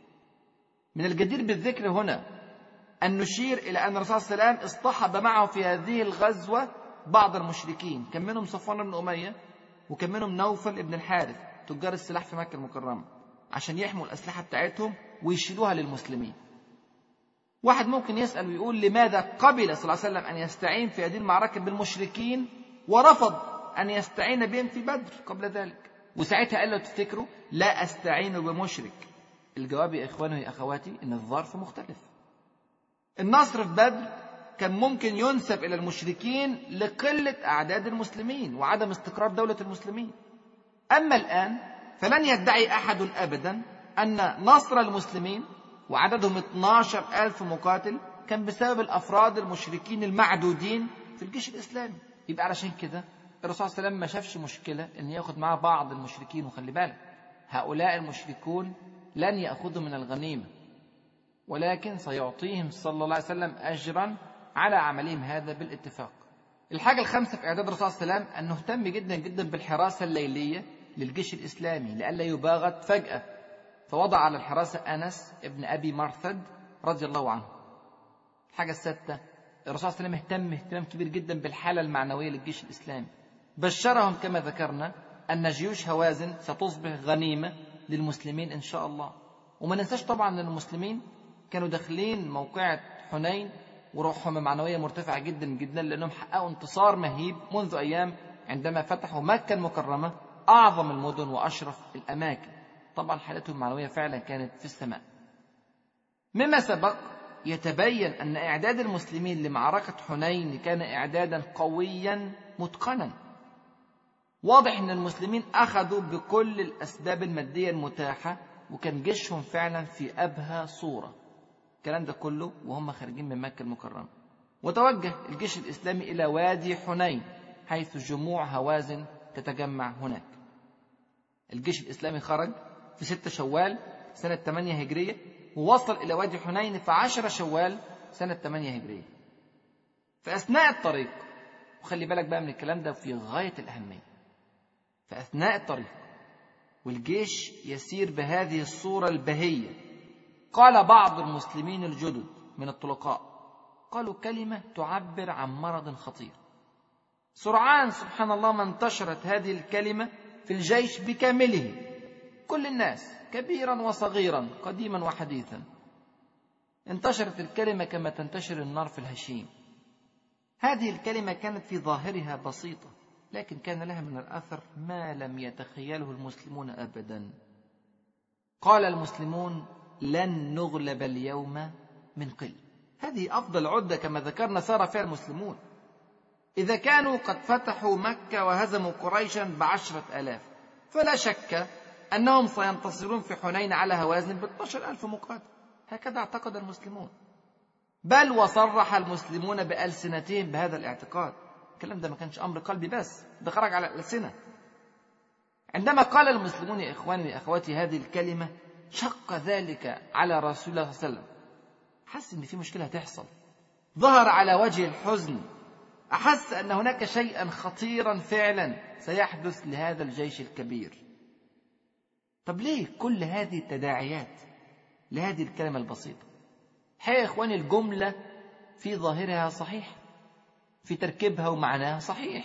من الجدير بالذكر هنا أن نشير إلى أن الرسول صلى الله عليه وسلم اصطحب معه في هذه الغزوة بعض المشركين، كان منهم صفوان بن أمية وكان منهم نوفل بن الحارث تجار السلاح في مكة المكرمة، عشان يحموا الأسلحة بتاعتهم ويشيلوها للمسلمين. واحد ممكن يسأل ويقول: لماذا قبل صلى الله عليه وسلم أن يستعين في هذه المعركة بالمشركين ورفض أن يستعين بهم في بدر قبل ذلك؟ وساعتها قال له تفتكروا: لا أستعين بمشرك. الجواب يا إخواني يا أخواتي إن الظرف مختلف. النصر في بدر كان ممكن ينسب إلى المشركين لقلة أعداد المسلمين وعدم استقرار دولة المسلمين. أما الآن فلن يدعي أحد أبدا أن نصر المسلمين وعددهم اثني عشر ألف مقاتل كان بسبب الأفراد المشركين المعدودين في الجيش الإسلامي. يبقى علشان كده الرسول صلى الله عليه وسلم ما شافش مشكلة أن يأخذ معه بعض المشركين. وخلي بالك هؤلاء المشركون لن يأخذوا من الغنيمة، ولكن سيعطيهم صلى الله عليه وسلم أجرا على عملهم هذا بالاتفاق. الحاجة الخامسة في إعداد الرسول صلى الله عليه وسلم أنه اهتم جدا جدا بالحراسة الليلية للجيش الإسلامي لئلا يباغت فجأة، فوضع على الحراسة أنس ابن أبي مرثد رضي الله عنه. الحاجة السادسة الرسول صلى الله عليه وسلم اهتم اهتمام كبير جدا بالحالة المعنوية للجيش الإسلامي، بشرهم كما ذكرنا أن جيوش هوازن ستصبح غنيمة للمسلمين إن شاء الله. وما ننساش طبعا أن المسلمين كانوا داخلين موقعة حنين وروحهم المعنوية مرتفعة جدا جدا، لأنهم حققوا انتصار مهيب منذ أيام عندما فتحوا مكة المكرمة، أعظم المدن وأشرف الأماكن. طبعا حالتهم المعنوية فعلا كانت في السماء. مما سبق يتبين أن إعداد المسلمين لمعركة حنين كان إعدادا قويا متقنا. واضح أن المسلمين أخذوا بكل الأسباب المادية المتاحة، وكان جيشهم فعلا في أبهى صورة. الكلام ده كله وهم خارجين من مكة المكرمة. وتوجه الجيش الإسلامي إلى وادي حنين حيث جموع هوازن تتجمع هناك. الجيش الإسلامي خرج في ستة شوال سنة ثمانية هجرية، ووصل إلى وادي حنين في عشرة شوال سنة ثمانية هجرية. في أثناء الطريق، وخلي بالك بقى من الكلام ده في غاية الأهمية، في أثناء الطريق والجيش يسير بهذه الصورة البهية، قال بعض المسلمين الجدد من الطلقاء قالوا كلمة تعبر عن مرض خطير. سرعان سبحان الله ما انتشرت هذه الكلمة في الجيش بكامله، كل الناس كبيرا وصغيرا قديما وحديثا. انتشرت الكلمة كما تنتشر النار في الهشيم. هذه الكلمة كانت في ظاهرها بسيطة، لكن كان لها من الأثر ما لم يتخيله المسلمون أبدا. قال المسلمون لن نغلب اليوم من قل. هذه أفضل عدة كما ذكرنا سار فيها المسلمون. إذا كانوا قد فتحوا مكة وهزموا قريشا بعشرة آلاف، فلا شك أنهم سينتصرون في حنين على هوازن باثني عشر ألف مقاتل. هكذا اعتقد المسلمون، بل وصرح المسلمون بألسنتهم بهذا الاعتقاد. الكلام ده ما كانش أمر قلبي بس، ده خرج على الألسنة. عندما قال المسلمون يا إخواني وأخواتي هذه الكلمة، شق ذلك على رسول الله صلى الله عليه وسلم، حس إن في مشكلة هتحصل، ظهر على وجه الحزن، أحس أن هناك شيئا خطيرا فعلا سيحدث لهذا الجيش الكبير. طب ليه كل هذه التداعيات لهذه الكلمة البسيطة؟ حقيقة يا إخواني الجملة في ظاهرها صحيح، في تركيبها ومعناها صحيح،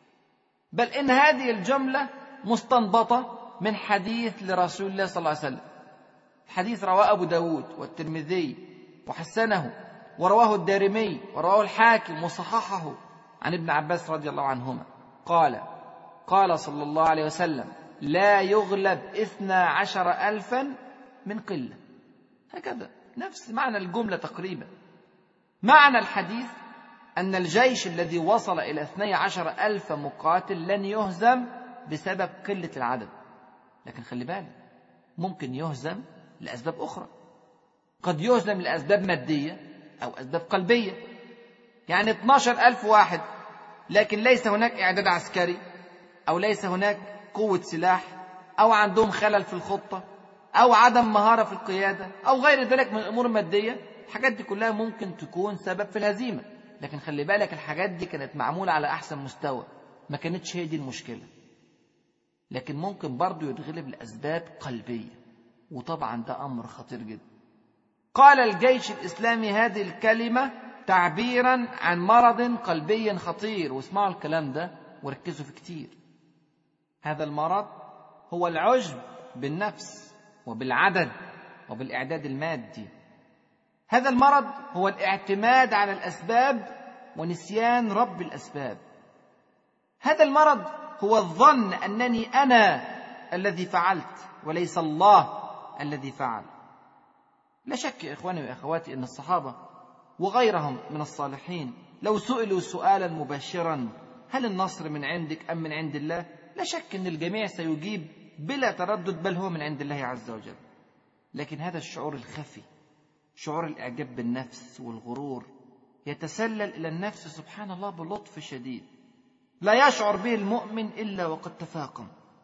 بل إن هذه الجملة مستنبطة من حديث لرسول الله صلى الله عليه وسلم. الحديث رواه أبو داود والترمذي وحسنه، ورواه الدارمي ورواه الحاكم وصححه، عن ابن عباس رضي الله عنهما قال: قال صلى الله عليه وسلم: لا يغلب اثنا عشر ألفا من قلة. هكذا نفس معنى الجملة تقريبا. معنى الحديث أن الجيش الذي وصل إلى اثني عشر ألف مقاتل لن يهزم بسبب قلة العدد. لكن خلي بالك، ممكن يهزم لأسباب أخرى، قد يهزم لأسباب مادية أو أسباب قلبية. يعني اثني عشر ألف واحد لكن ليس هناك إعداد عسكري، أو ليس هناك قوة سلاح، أو عندهم خلل في الخطة، أو عدم مهارة في القيادة، أو غير ذلك من الأمور المادية. الحاجات دي كلها ممكن تكون سبب في الهزيمة، لكن خلي بالك الحاجات دي كانت معمولة على أحسن مستوى، ما كانتش هي دي المشكلة. لكن ممكن برضو يتغلب لأسباب قلبية، وطبعا ده أمر خطير جدا. قال الجيش الإسلامي هذه الكلمة تعبيرا عن مرض قلبي خطير، واسمعوا الكلام ده وركزوا فيه كتير. هذا المرض هو العجب بالنفس وبالعدد وبالإعداد المادي. هذا المرض هو الاعتماد على الأسباب ونسيان رب الأسباب. هذا المرض هو الظن أنني أنا الذي فعلت وليس الله الذي فعل. لا شك يا إخواني وأخواتي أن الصحابة وغيرهم من الصالحين لو سئلوا سؤالا مباشرا: هل النصر من عندك أم من عند الله؟ لا شك أن الجميع سيجيب بلا تردد: بل هو من عند الله عز وجل. لكن هذا الشعور الخفي، شعور الإعجاب بالنفس والغرور، يتسلل إلى النفس سبحان الله بلطف شديد، لا يشعر به المؤمن إلا وقد تفاقم.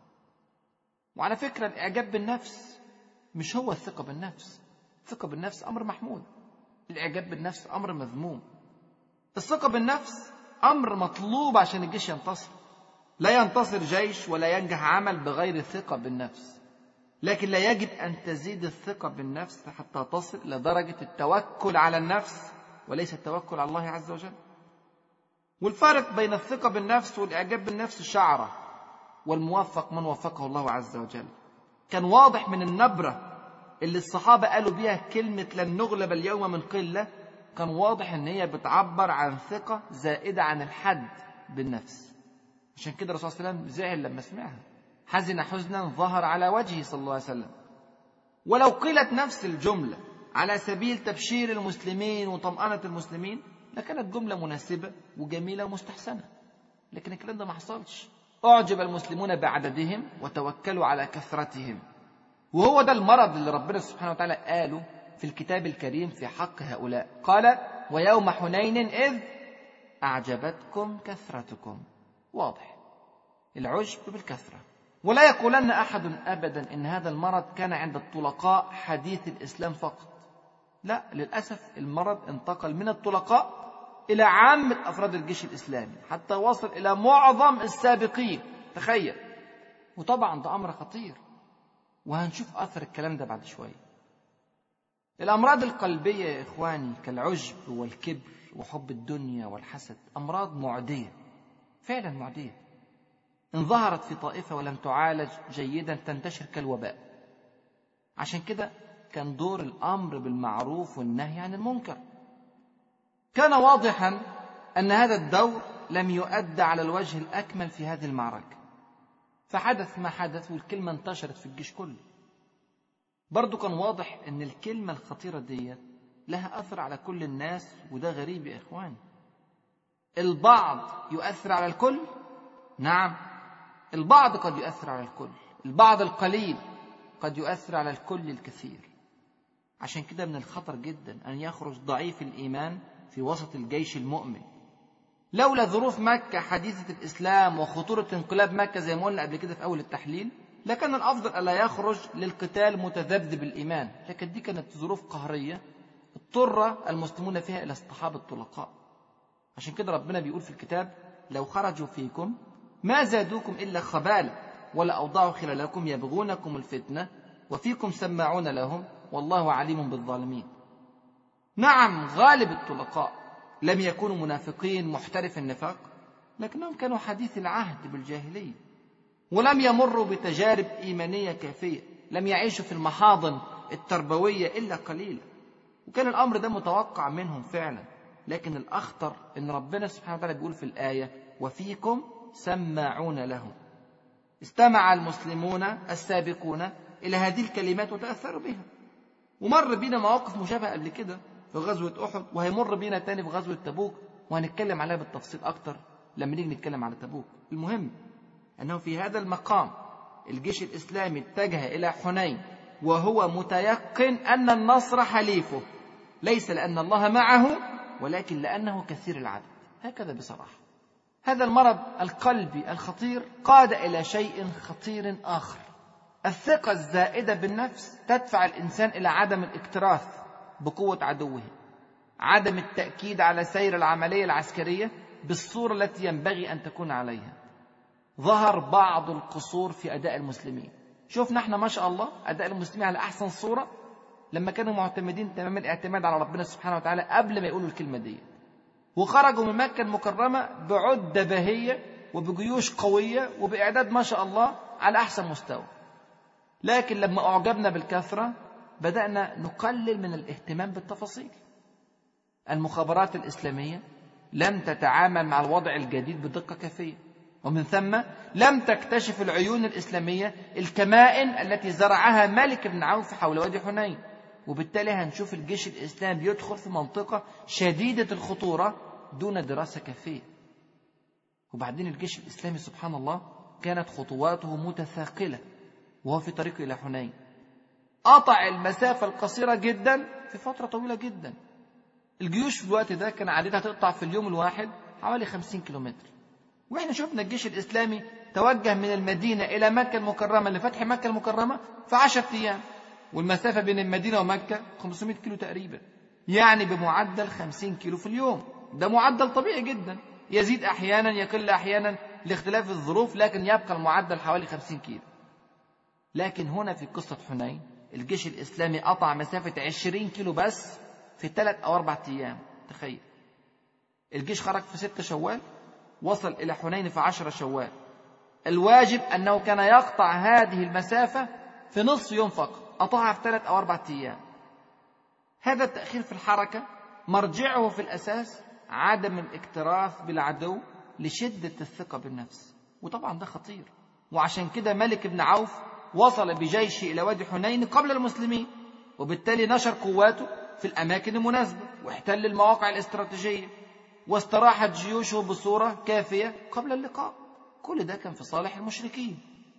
وعلى فكرة الإعجاب بالنفس مش هو الثقة بالنفس. الثقة بالنفس أمر محمود، الإعجاب بالنفس أمر مذموم. الثقة بالنفس أمر مطلوب عشان الجيش ينتصر. لا ينتصر جيش ولا ينجح عمل بغير الثقة بالنفس، لكن لا يجب أن تزيد الثقة بالنفس حتى تصل إلى درجة التوكل على النفس وليس التوكل على الله عز وجل. والفرق بين الثقة بالنفس والإعجاب بالنفس شعرة، والموفق من وفقه الله عز وجل. كان واضح من النبرة اللي الصحابة قالوا بيها كلمة لن نغلب اليوم من قلة، كان واضح ان هي بتعبر عن ثقة زائدة عن الحد بالنفس. عشان كده الرسول صلى الله عليه وسلم زعل لما سمعها، حزن حزنا ظهر على وجهه صلى الله عليه وسلم. ولو قيلت نفس الجملة على سبيل تبشير المسلمين وطمأنة المسلمين لكانت جملة مناسبة وجميلة ومستحسنة، لكن الكلام ده ما حصلش. أعجب المسلمون بعددهم وتوكلوا على كثرتهم، وهو ده المرض اللي ربنا سبحانه وتعالى قاله في الكتاب الكريم في حق هؤلاء. قال: ويوم حنين إذ أعجبتكم كثرتكم. واضح العجب بالكثرة. ولا يقولن أحد أبدا إن هذا المرض كان عند الطلقاء حديث الإسلام فقط. لا، للأسف المرض انتقل من الطلقاء إلى عامة أفراد الجيش الإسلامي حتى وصل إلى معظم السابقين. تخيل. وطبعا ده أمر خطير، وهنشوف أثر الكلام ده بعد شوية. الأمراض القلبية يا إخواني كالعجب والكبر وحب الدنيا والحسد أمراض معدية، فعلا معدية. إن ظهرت في طائفة ولم تعالج جيدا تنتشر كالوباء. عشان كده كان دور الأمر بالمعروف والنهي عن المنكر. كان واضحا أن هذا الدور لم يؤدى على الوجه الأكمل في هذه المعركة، فحدث ما حدث والكلمة انتشرت في الجيش كله. برضو كان واضح أن الكلمة الخطيرة دي لها أثر على كل الناس، وده غريب يا إخواني. البعض يؤثر على الكل، نعم البعض قد يؤثر على الكل، البعض القليل قد يؤثر على الكل الكثير. عشان كده من الخطر جدا أن يخرج ضعيف الإيمان في وسط الجيش المؤمن. لولا ظروف مكة حديثة الإسلام وخطورة انقلاب مكة زي ما قلنا قبل كده في أول التحليل لكان الأفضل ألا يخرج للقتال متذبذب الإيمان، لكن دي كانت ظروف قهرية اضطر المسلمون فيها إلى اصطحاب الطلقاء. عشان كده ربنا بيقول في الكتاب: لو خرجوا فيكم ما زادوكم إلا خبالا ولا أوضعوا خلالكم يبغونكم الفتنة وفيكم سماعون لهم والله عليم بالظالمين. نعم، غالب الطلقاء لم يكونوا منافقين محترف النفاق، لكنهم كانوا حديث العهد بالجاهلية، ولم يمروا بتجارب إيمانية كافية، لم يعيشوا في المحاضن التربوية إلا قليلا، وكان الأمر ده متوقع منهم فعلا. لكن الأخطر إن ربنا سبحانه وتعالى بيقول في الآية: وفيكم سماعون لهم. استمع المسلمون السابقون إلى هذه الكلمات وتأثروا بها. ومر بينا مواقف مشابهة قبل كده في غزوة أحد، وهيمر بينا تاني في غزوة تبوك، وهنتكلم عليها بالتفصيل أكتر لما نيجي نتكلم على تبوك. المهم أنه في هذا المقام الجيش الإسلامي اتجه إلى حنين وهو متيقن أن النصر حليفه، ليس لأن الله معه ولكن لأنه كثير العدد. هكذا بصراحة. هذا المرض القلبي الخطير قاد إلى شيء خطير آخر: الثقة الزائدة بالنفس تدفع الإنسان إلى عدم الاكتراث بقوة عدوه، عدم التأكيد على سير العملية العسكرية بالصورة التي ينبغي أن تكون عليها. ظهر بعض القصور في أداء المسلمين. شوفنا احنا ما شاء الله أداء المسلمين على أحسن صورة لما كانوا معتمدين تمام الاعتماد على ربنا سبحانه وتعالى قبل ما يقولوا الكلمة دي، وخرجوا من مكة المكرمة بعدة بهية وبجيوش قوية وبإعداد ما شاء الله على أحسن مستوى. لكن لما أعجبنا بالكثرة بدأنا نقلل من الاهتمام بالتفاصيل. المخابرات الإسلامية لم تتعامل مع الوضع الجديد بدقة كافية، ومن ثم لم تكتشف العيون الإسلامية الكمائن التي زرعها مالك بن عوف حول وادي حنين. وبالتالي هنشوف الجيش الإسلامي بيدخل في منطقة شديدة الخطورة دون دراسة كافية. وبعدين الجيش الإسلامي سبحان الله كانت خطواته متثاقلة وهو في طريقه إلى حنين، قطع المسافة القصيرة جدا في فترة طويلة جدا. الجيوش في الوقت ده كان عادتها تقطع في اليوم الواحد حوالي خمسين كيلومتر، وإحنا شفنا الجيش الإسلامي توجه من المدينة إلى مكة المكرمة لفتح مكة المكرمة في عشرة أيام، والمسافة بين المدينة ومكة خمسمائة كيلو تقريبا، يعني بمعدل خمسين كيلو في اليوم. ده معدل طبيعي جدا، يزيد أحيانا يقل أحيانا لاختلاف الظروف، لكن يبقى المعدل حوالي خمسين كيلو. لكن هنا في قصة حنين الجيش الإسلامي قطع مسافة عشرين كيلو بس في ثلاث أو أربعة أيام. تخيل، الجيش خرج في ستة شوال، وصل إلى حنين في عشرة شوال. الواجب أنه كان يقطع هذه المسافة في نصف يوم فقط، قطعها في ثلاث أو أربعة أيام. هذا التأخير في الحركة مرجعه في الأساس عدم الاكتراث بالعدو لشدة الثقة بالنفس، وطبعا ده خطير. وعشان كده مالك بن عوف وصل بجيشه إلى وادي حنين قبل المسلمين، وبالتالي نشر قواته في الأماكن المناسبة واحتل المواقع الاستراتيجية، واستراحت جيوشه بصورة كافية قبل اللقاء. كل ده كان في صالح المشركين.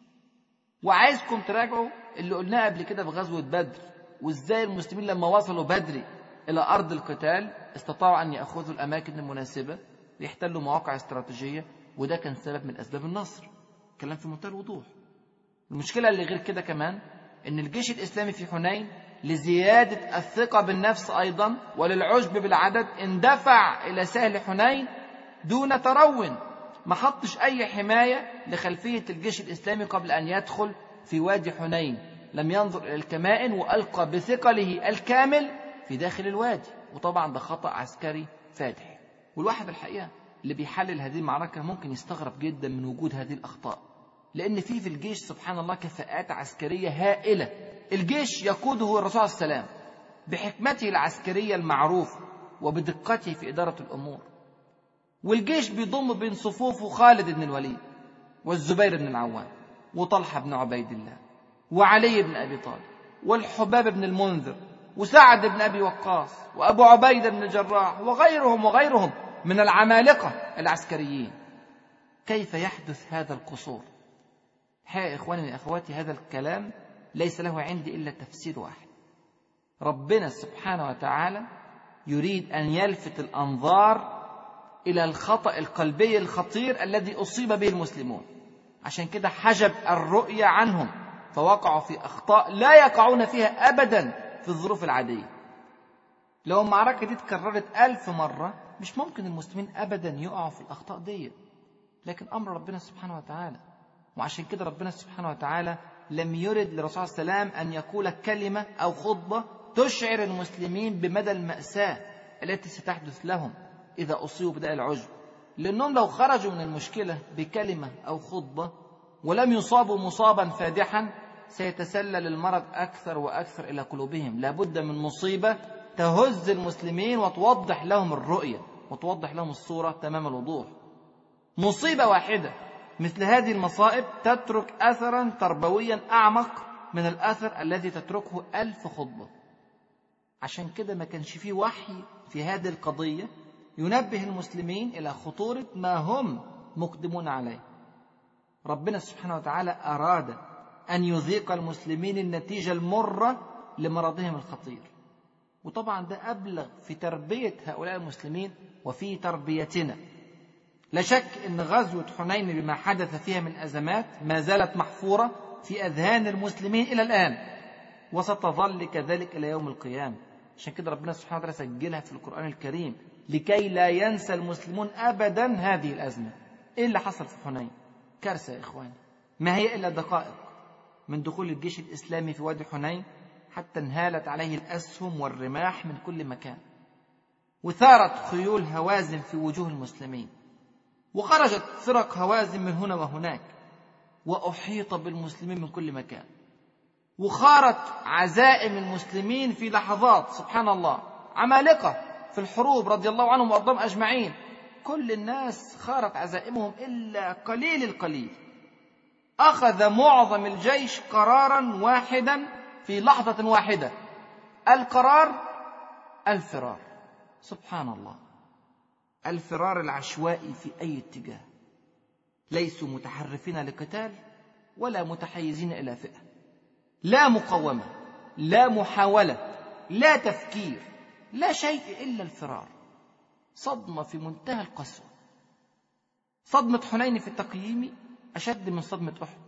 وعايزكم تراجعوا اللي قلناه قبل كده في غزوة بدر، وإزاي المسلمين لما وصلوا بدري إلى أرض القتال استطاعوا أن يأخذوا الأماكن المناسبة ويحتلوا مواقع استراتيجية، وده كان سبب من أسباب النصر. كلام في منتهى الوضوح. المشكلة اللي غير كده كمان إن الجيش الإسلامي في حنين لزيادة الثقة بالنفس أيضا وللعجب بالعدد اندفع إلى سهل حنين دون ترون، ما حطش أي حماية لخلفية الجيش الإسلامي قبل أن يدخل في وادي حنين. لم ينظر إلى الكمائن وألقى بثقله الكامل في داخل الوادي، وطبعا ده خطأ عسكري فادح. والواحد الحقيقة اللي بيحلل هذه المعركة ممكن يستغرب جدا من وجود هذه الأخطاء، لأن في في الجيش سبحان الله كفاءات عسكرية هائلة. الجيش يقوده الرسول عليه السلام بحكمته العسكرية المعروفة وبدقته في إدارة الأمور، والجيش بيضم بين صفوفه خالد بن الوليد والزبير بن العوام وطلحة بن عبيد الله وعلي بن أبي طالب والحباب بن المنذر وسعد بن أبي وقاص وأبو عبيدة بن الجراح وغيرهم وغيرهم من العمالقة العسكريين. كيف يحدث هذا القصور؟ حقيقة إخواني وأخواتي هذا الكلام ليس له عندي إلا تفسير واحد. ربنا سبحانه وتعالى يريد أن يلفت الأنظار إلى الخطأ القلبي الخطير الذي أصيب به المسلمون، عشان كده حجب الرؤية عنهم فوقعوا في أخطاء لا يقعون فيها أبدا في الظروف العادية. لو المعركة دي اتكررت ألف مرة مش ممكن المسلمين أبدا يقعوا في الأخطاء دي، لكن أمر ربنا سبحانه وتعالى. وعشان كده ربنا سبحانه وتعالى لم يرد للرسول صلى الله عليه وسلم أن يقول كلمة أو خطبة تشعر المسلمين بمدى المأساة التي ستحدث لهم إذا أصيبوا بداء العجب، لأنهم لو خرجوا من المشكلة بكلمة أو خطبة ولم يصابوا مصابا فادحا سيتسلل المرض أكثر وأكثر إلى قلوبهم. لابد من مصيبة تهز المسلمين وتوضح لهم الرؤية وتوضح لهم الصورة تمام الوضوح. مصيبة واحدة مثل هذه المصائب تترك أثرا تربويا أعمق من الأثر الذي تتركه ألف خطبة. عشان كده ما كانش فيه وحي في هذه القضية ينبه المسلمين إلى خطورة ما هم مقدمون عليه. ربنا سبحانه وتعالى أراد أن يذيق المسلمين النتيجة المرة لمرضهم الخطير، وطبعا ده أبلغ في تربية هؤلاء المسلمين وفي تربيتنا. لا شك أن غزوة حنين بما حدث فيها من أزمات ما زالت محفورة في أذهان المسلمين إلى الآن، وستظل كذلك إلى يوم القيامة. عشان كده ربنا سبحانه وتعالى سجلها في القرآن الكريم لكي لا ينسى المسلمون أبدا هذه الأزمة. إيه اللي حصل في حنين؟ كارثة يا إخواني، ما هي إلا دقائق من دخول الجيش الإسلامي في وادي حنين حتى انهالت عليه الأسهم والرماح من كل مكان، وثارت خيول هوازن في وجوه المسلمين، وخرجت فرق هوازن من هنا وهناك، وأحيط بالمسلمين من كل مكان، وخارت عزائم المسلمين في لحظات. سبحان الله، عمالقة في الحروب رضي الله عنهم وأرضاهم أجمعين، كل الناس خارت عزائمهم إلا قليل القليل. أخذ معظم الجيش قرارا واحدا في لحظة واحدة، القرار الفرار. سبحان الله، الفرار العشوائي في أي اتجاه، ليسوا متحرفين لقتال ولا متحيزين إلى فئة، لا مقاومة، لا محاولة، لا تفكير، لا شيء إلا الفرار. صدمة في منتهى القسوة. صدمة حنين في التقييم أشد من صدمة أحد.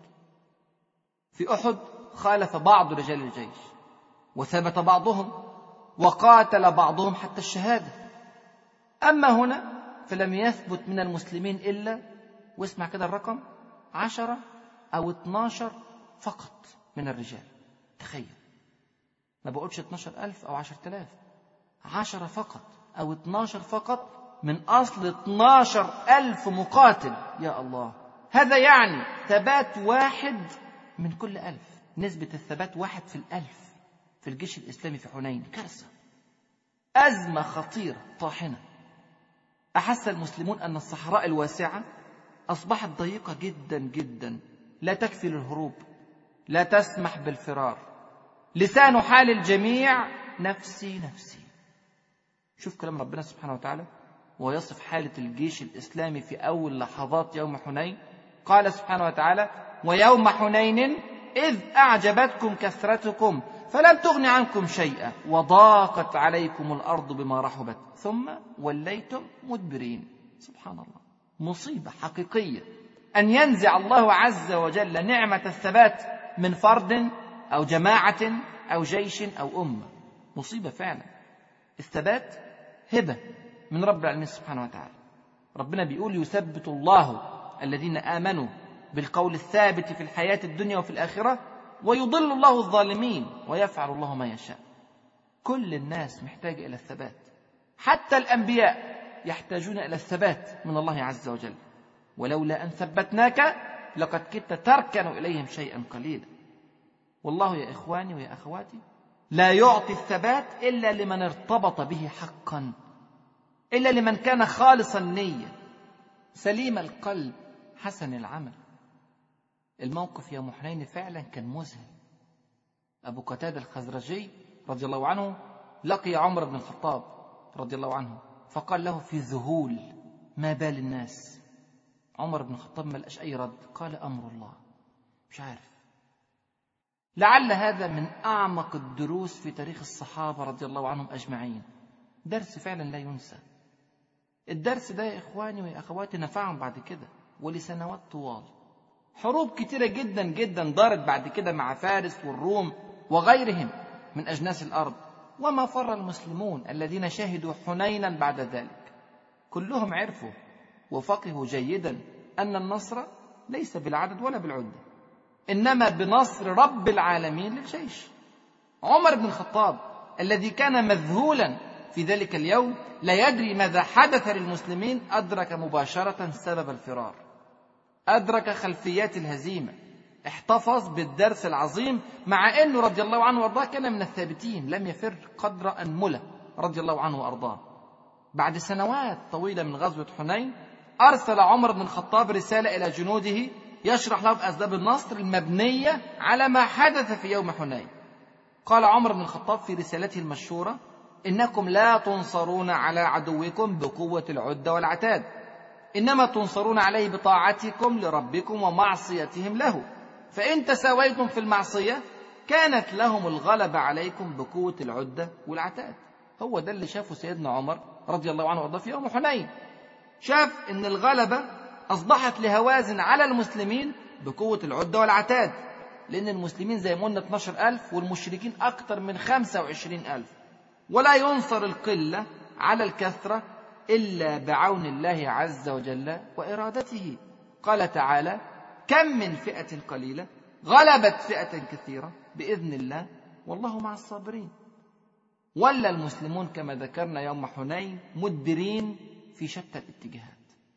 في أحد خالف بعض رجال الجيش وثبت بعضهم وقاتل بعضهم حتى الشهادة، أما هنا فلم يثبت من المسلمين إلا، واسمع كده الرقم، عشرة أو اتناشر فقط من الرجال. تخيل، ما بقولش اتناشر ألف أو عشر تلاف، عشرة فقط أو اتناشر فقط من أصل اتناشر ألف مقاتل. يا الله، هذا يعني ثبات واحد من كل ألف. نسبة الثبات واحد في الألف في الجيش الإسلامي في حنين. كارثة، أزمة خطيرة طاحنة. أحس المسلمون أن الصحراء الواسعة أصبحت ضيقة جدا جدا، لا تكفي للهروب، لا تسمح بالفرار. لسان حال الجميع نفسي نفسي. شوف كلام ربنا سبحانه وتعالى ويصف حالة الجيش الإسلامي في أول لحظات يوم حنين. قال سبحانه وتعالى: ويوم حنين إذ أعجبتكم كثرتكم فلم تغن عنكم شيئا وضاقت عليكم الأرض بما رحبت ثم وليتم مدبرين. سبحان الله، مصيبة حقيقية أن ينزع الله عز وجل نعمة الثبات من فرد أو جماعة أو جيش أو أمة. مصيبة فعلا. الثبات هبة من رب العالمين سبحانه وتعالى. ربنا بيقول: يثبت الله الذين آمنوا بالقول الثابت في الحياة الدنيا وفي الآخرة ويضل الله الظالمين ويفعل الله ما يشاء. كل الناس محتاجة إلى الثبات، حتى الأنبياء يحتاجون إلى الثبات من الله عز وجل. ولولا أن ثبتناك لقد كدت تركن إليهم شيئا قليلا. والله يا إخواني ويا أخواتي لا يعطي الثبات إلا لمن ارتبط به حقا، إلا لمن كان خالص النية سليم القلب حسن العمل. الموقف يوم حنين فعلا كان مذهل. أبو قتادة الخزرجي رضي الله عنه لقي عمر بن الخطاب رضي الله عنه فقال له في ذهول: ما بال الناس؟ عمر بن الخطاب ما لقاش أي رد، قال: أمر الله. مش عارف. لعل هذا من أعمق الدروس في تاريخ الصحابة رضي الله عنهم أجمعين. درس فعلا لا ينسى. الدرس ده يا إخواني ويا أخواتي نفعهم بعد كده ولسنوات طوال. حروب كتيرة جدا جدا دارت بعد كده مع فارس والروم وغيرهم من أجناس الأرض، وما فر المسلمون الذين شهدوا حنينا بعد ذلك، كلهم عرفوا وفقهوا جيدا أن النصر ليس بالعدد ولا بالعدة، إنما بنصر رب العالمين للجيش. عمر بن الخطاب الذي كان مذهولا في ذلك اليوم لا يدري ماذا حدث للمسلمين، أدرك مباشرة سبب الفرار، أدرك خلفيات الهزيمة، احتفظ بالدرس العظيم، مع أنه رضي الله عنه وأرضاه كان من الثابتين، لم يفر قدر أنملة رضي الله عنه وأرضاه. بعد سنوات طويلة من غزوة حنين أرسل عمر بن الخطاب رسالة إلى جنوده يشرح لهم أسباب النصر المبنية على ما حدث في يوم حنين. قال عمر بن الخطاب في رسالته المشهورة: إنكم لا تنصرون على عدوكم بقوة العدة والعتاد، إنما تنصرون عليه بطاعتكم لربكم ومعصيتهم له، فإن تساويتم في المعصية كانت لهم الغلبة عليكم بقوة العدة والعتاد. هو ده اللي شافه سيدنا عمر رضي الله عنه وارضاه في يوم حنين، شاف إن الغلبة أصبحت لهوازن على المسلمين بقوة العدة والعتاد، لأن المسلمين زي ما قلنا اثناشر ألف والمشركين أكثر من خمسة وعشرين ألف، ولا ينصر القلة على الكثرة إلا بعون الله عز وجل وإرادته. قال تعالى: كم من فئة قليلة غلبت فئة كثيرة بإذن الله والله مع الصابرين. ولا المسلمون كما ذكرنا يوم حنين مدبرين في شتى الاتجاهات،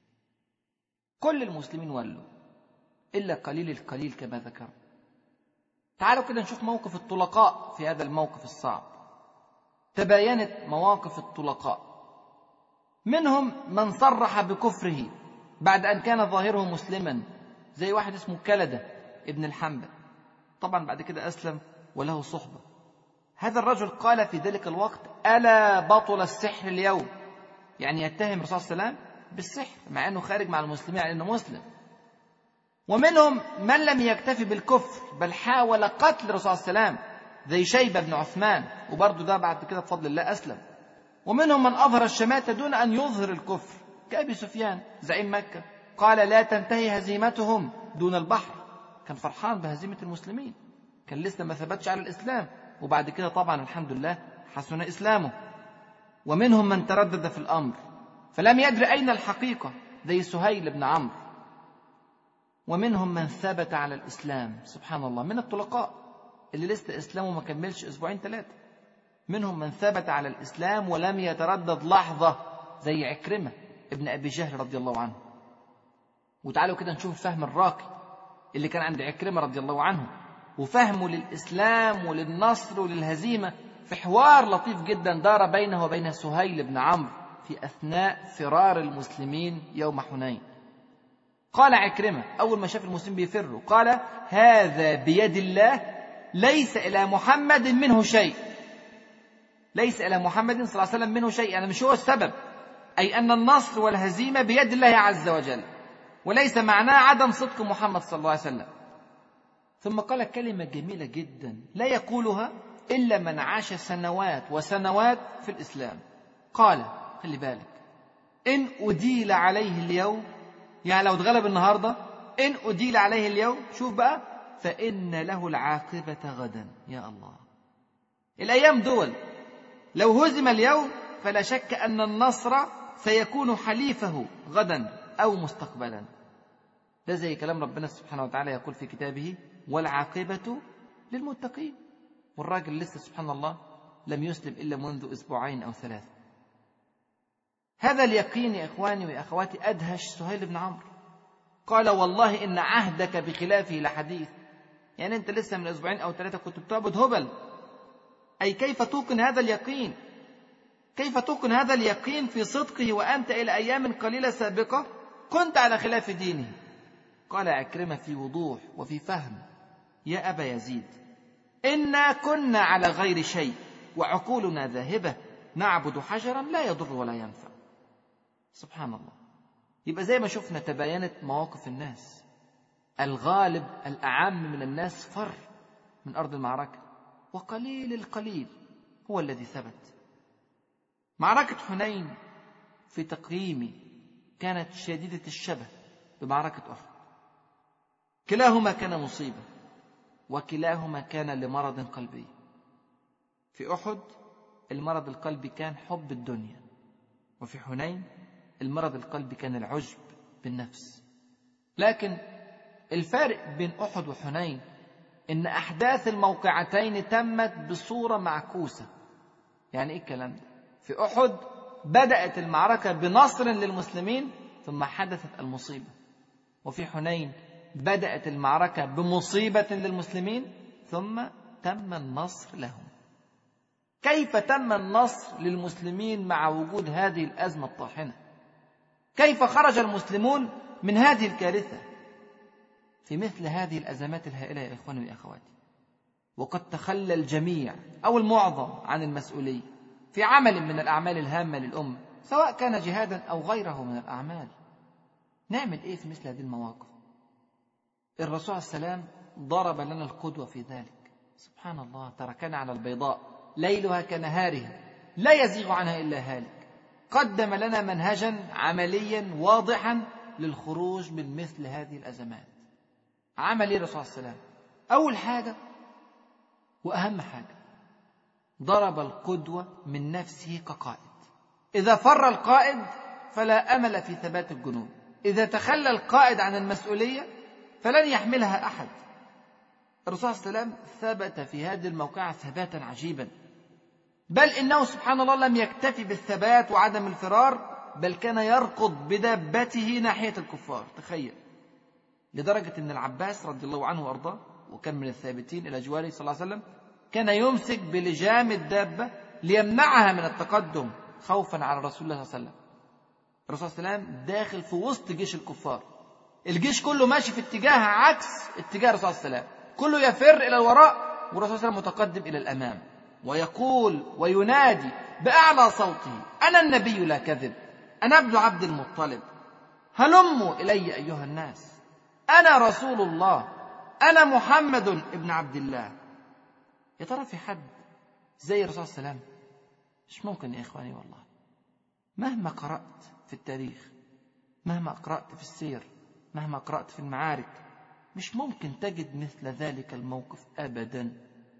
كل المسلمين ولوا إلا قليل القليل كما ذكرنا. تعالوا كده نشوف موقف الطلقاء في هذا الموقف الصعب. تباينت مواقف الطلقاء، منهم من صرح بكفره بعد أن كان ظاهره مسلما، زي واحد اسمه كلدة ابن الحنبل، طبعا بعد كده أسلم وله صحبة. هذا الرجل قال في ذلك الوقت: ألا بطل السحر اليوم، يعني يتهم الرسول صلى الله عليه وسلم بالسحر مع أنه خارج مع المسلمين على أنه مسلم. ومنهم من لم يكتفي بالكفر بل حاول قتل الرسول صلى الله عليه وسلم، زي شيبة بن عثمان، وبرضه ده بعد كده بفضل الله أسلم. ومنهم من أظهر الشماتة دون أن يظهر الكفر، كأبي سفيان زعيم مكة، قال: لا تنتهي هزيمتهم دون البحر، كان فرحان بهزيمة المسلمين، كان لسه ما ثبتش على الإسلام، وبعد كده طبعا الحمد لله حسن إسلامه. ومنهم من تردد في الأمر فلم يدري أين الحقيقة، زي سهيل بن عمرو. ومنهم من ثبت على الإسلام، سبحان الله، من الطلقاء اللي لسه إسلامه ما كملش أسبوعين ثلاثة. منهم من ثبت على الإسلام ولم يتردد لحظة، زي عكرمة ابن أبي جهل رضي الله عنه. وتعالوا كده نشوف الفهم الراقي اللي كان عند عكرمة رضي الله عنه، وفهمه للإسلام وللنصر وللهزيمة، في حوار لطيف جدا دار بينه وبين سهيل بن عمرو في أثناء فرار المسلمين يوم حنين. قال عكرمة أول ما شاف المسلمين بيفروا، قال: هذا بيد الله، ليس إلى محمد منه شيء، ليس إلى محمد صلى الله عليه وسلم منه شيء، أنا مش هو السبب، أي أن النصر والهزيمة بيد الله عز وجل، وليس معناه عدم صدق محمد صلى الله عليه وسلم. ثم قال كلمة جميلة جدا لا يقولها إلا من عاش سنوات وسنوات في الإسلام. قال: خلي بالك، إن أديل عليه اليوم، يعني لو اتغلب النهاردة، إن أديل عليه اليوم، شوف بقى، فإن له العاقبة غدا. يا الله، الأيام دول لو هزم اليوم فلا شك أن النصر سيكون حليفه غدا أو مستقبلا. ده زي كلام ربنا سبحانه وتعالى يقول في كتابه: والعاقبة للمتقين. والراجل لسه سبحان الله لم يسلم إلا منذ أسبوعين أو ثلاثة. هذا اليقين يا إخواني وأخواتي أدهش سهيل بن عمرو. قال: والله إن عهدك بخلافه لحديث، يعني أنت لسه من أسبوعين أو ثلاثة كنت بتعبد هبل، أي كيف توقن هذا اليقين؟ كيف توقن هذا اليقين في صدقه وأنت إلى أيام قليلة سابقة كنت على خلاف دينه؟ قال عكرمة في وضوح وفي فهم: يا أبا يزيد، إنا كنا على غير شيء وعقولنا ذاهبة، نعبد حجرا لا يضر ولا ينفع. سبحان الله. يبقى زي ما شفنا تباينت مواقف الناس، الغالب الأعم من الناس فر من أرض المعركة، وقليل القليل هو الذي ثبت. معركة حنين في تقييمي كانت شديدة الشبه بمعركة أحد، كلاهما كان مصيبة، وكلاهما كان لمرض قلبي. في أحد المرض القلبي كان حب الدنيا، وفي حنين المرض القلبي كان العجب بالنفس. لكن الفارق بين أحد وحنين إن أحداث الموقعتين تمت بصورة معكوسة. يعني إيه الكلام ده؟ في أحد بدأت المعركة بنصر للمسلمين ثم حدثت المصيبة، وفي حنين بدأت المعركة بمصيبة للمسلمين ثم تم النصر لهم. كيف تم النصر للمسلمين مع وجود هذه الأزمة الطاحنة؟ كيف خرج المسلمون من هذه الكارثة؟ في مثل هذه الأزمات الهائلة يا إخواني وأخواتي، وقد تخلى الجميع أو المعظم عن المسؤولية في عمل من الأعمال الهامة للأمة، سواء كان جهادا أو غيره من الأعمال. نعمل إيه في مثل هذه المواقف؟ الرسول عليه السلام ضرب لنا القدوة في ذلك. سبحان الله، تركنا على البيضاء ليلها كنهارها لا يزيغ عنها إلا هالك. قدم لنا منهجا عمليا واضحا للخروج من مثل هذه الأزمات. عمل إيه الرسول عليه السلام؟ أول حاجة وأهم حاجة، ضرب القدوة من نفسه كقائد. إذا فر القائد فلا أمل في ثبات الجنود، إذا تخلى القائد عن المسؤولية فلن يحملها أحد. الرسول صلى الله عليه وسلم ثبت في هذه الموقعة ثباتا عجيبا، بل إنه سبحان الله لم يكتفي بالثبات وعدم الفرار، بل كان يركض بدابته ناحية الكفار. تخيل، لدرجة أن العباس رضي الله عنه وأرضاه، وكان من الثابتين إلى جواره صلى الله عليه وسلم، كان يمسك بلجام الدابة ليمنعها من التقدم خوفا على رسول الله صلى الله عليه وسلم. الرسول صلى الله عليه وسلم داخل في وسط جيش الكفار، الجيش كله ماشي في اتجاه عكس اتجاه الرسول صلى الله عليه وسلم، كله يفر إلى الوراء والرسول صلى الله عليه وسلم متقدم إلى الأمام، ويقول وينادي بأعلى صوته: أنا النبي لا كذب، أنا ابن عبد المطلب، هلموا إلي أيها الناس، أنا رسول الله، أنا محمد ابن عبد الله. يا ترى في حد زي الرسول صلى الله عليه وسلم؟ مش ممكن يا إخواني والله. مهما قرأت في التاريخ، مهما قرأت في السير، مهما قرأت في المعارك، مش ممكن تجد مثل ذلك الموقف أبدا.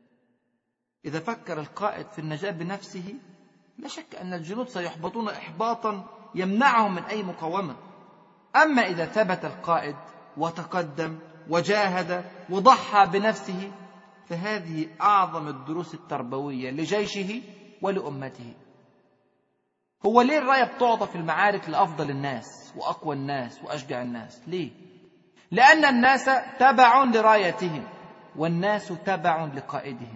إذا فكر القائد في النجاة بنفسه لا شك أن الجنود سيحبطون إحباطا يمنعهم من أي مقاومة. أما إذا ثبت القائد وتقدم وجاهد وضحى بنفسه فهذه أعظم الدروس التربوية لجيشه ولأمته. هو ليه الراية بتعطى في المعارك لأفضل الناس وأقوى الناس وأشجع الناس؟ ليه؟ لأن الناس تبع لرايتهم والناس تبع لقائدهم.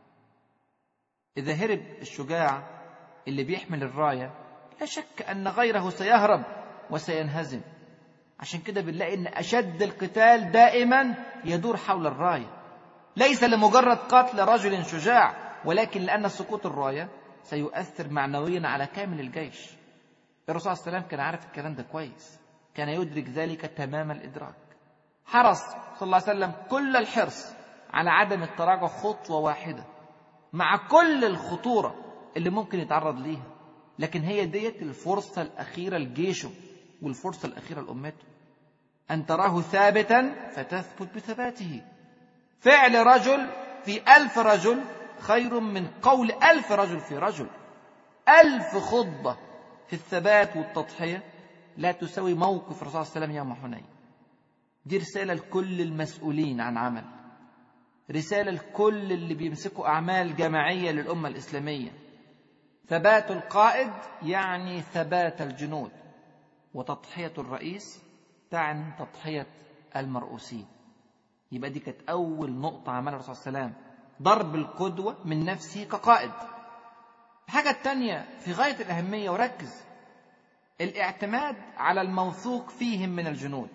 إذا هرب الشجاع اللي بيحمل الراية لا شك أن غيره سيهرب وسينهزم. عشان كده بنلاقي أن أشد القتال دائما يدور حول الراية، ليس لمجرد قتل رجل شجاع، ولكن لأن سقوط الراية سيؤثر معنويا على كامل الجيش. الرسول صلى الله عليه وسلم كان عارف الكلام ده كويس، كان يدرك ذلك تمام الإدراك. حرص صلى الله عليه وسلم كل الحرص على عدم التراجع خطوة واحدة مع كل الخطورة اللي ممكن يتعرض ليها، لكن هي ديت الفرصة الأخيرة لجيشه والفرصة الأخيرة لأمته، أن تراه ثابتا فتثبت بثباته. فعل رجل في ألف رجل خير من قول ألف رجل في رجل. ألف خطبة في الثبات والتضحية لا تساوي موقف الرسول صلى الله عليه وسلم يوم حنين. دي رسالة لكل المسؤولين عن عمل، رسالة لكل اللي بيمسكوا أعمال جماعية للأمة الإسلامية. ثبات القائد يعني ثبات الجنود، وتضحية الرئيس تعني تضحية المرؤوسين. يبقى دي كانت أول نقطة عملها الرسول صلى الله عليه وسلم، ضرب القدوة من نفسه كقائد. الحاجة الثانية في غاية الأهمية وركز، الاعتماد على الموثوق فيهم من الجنود.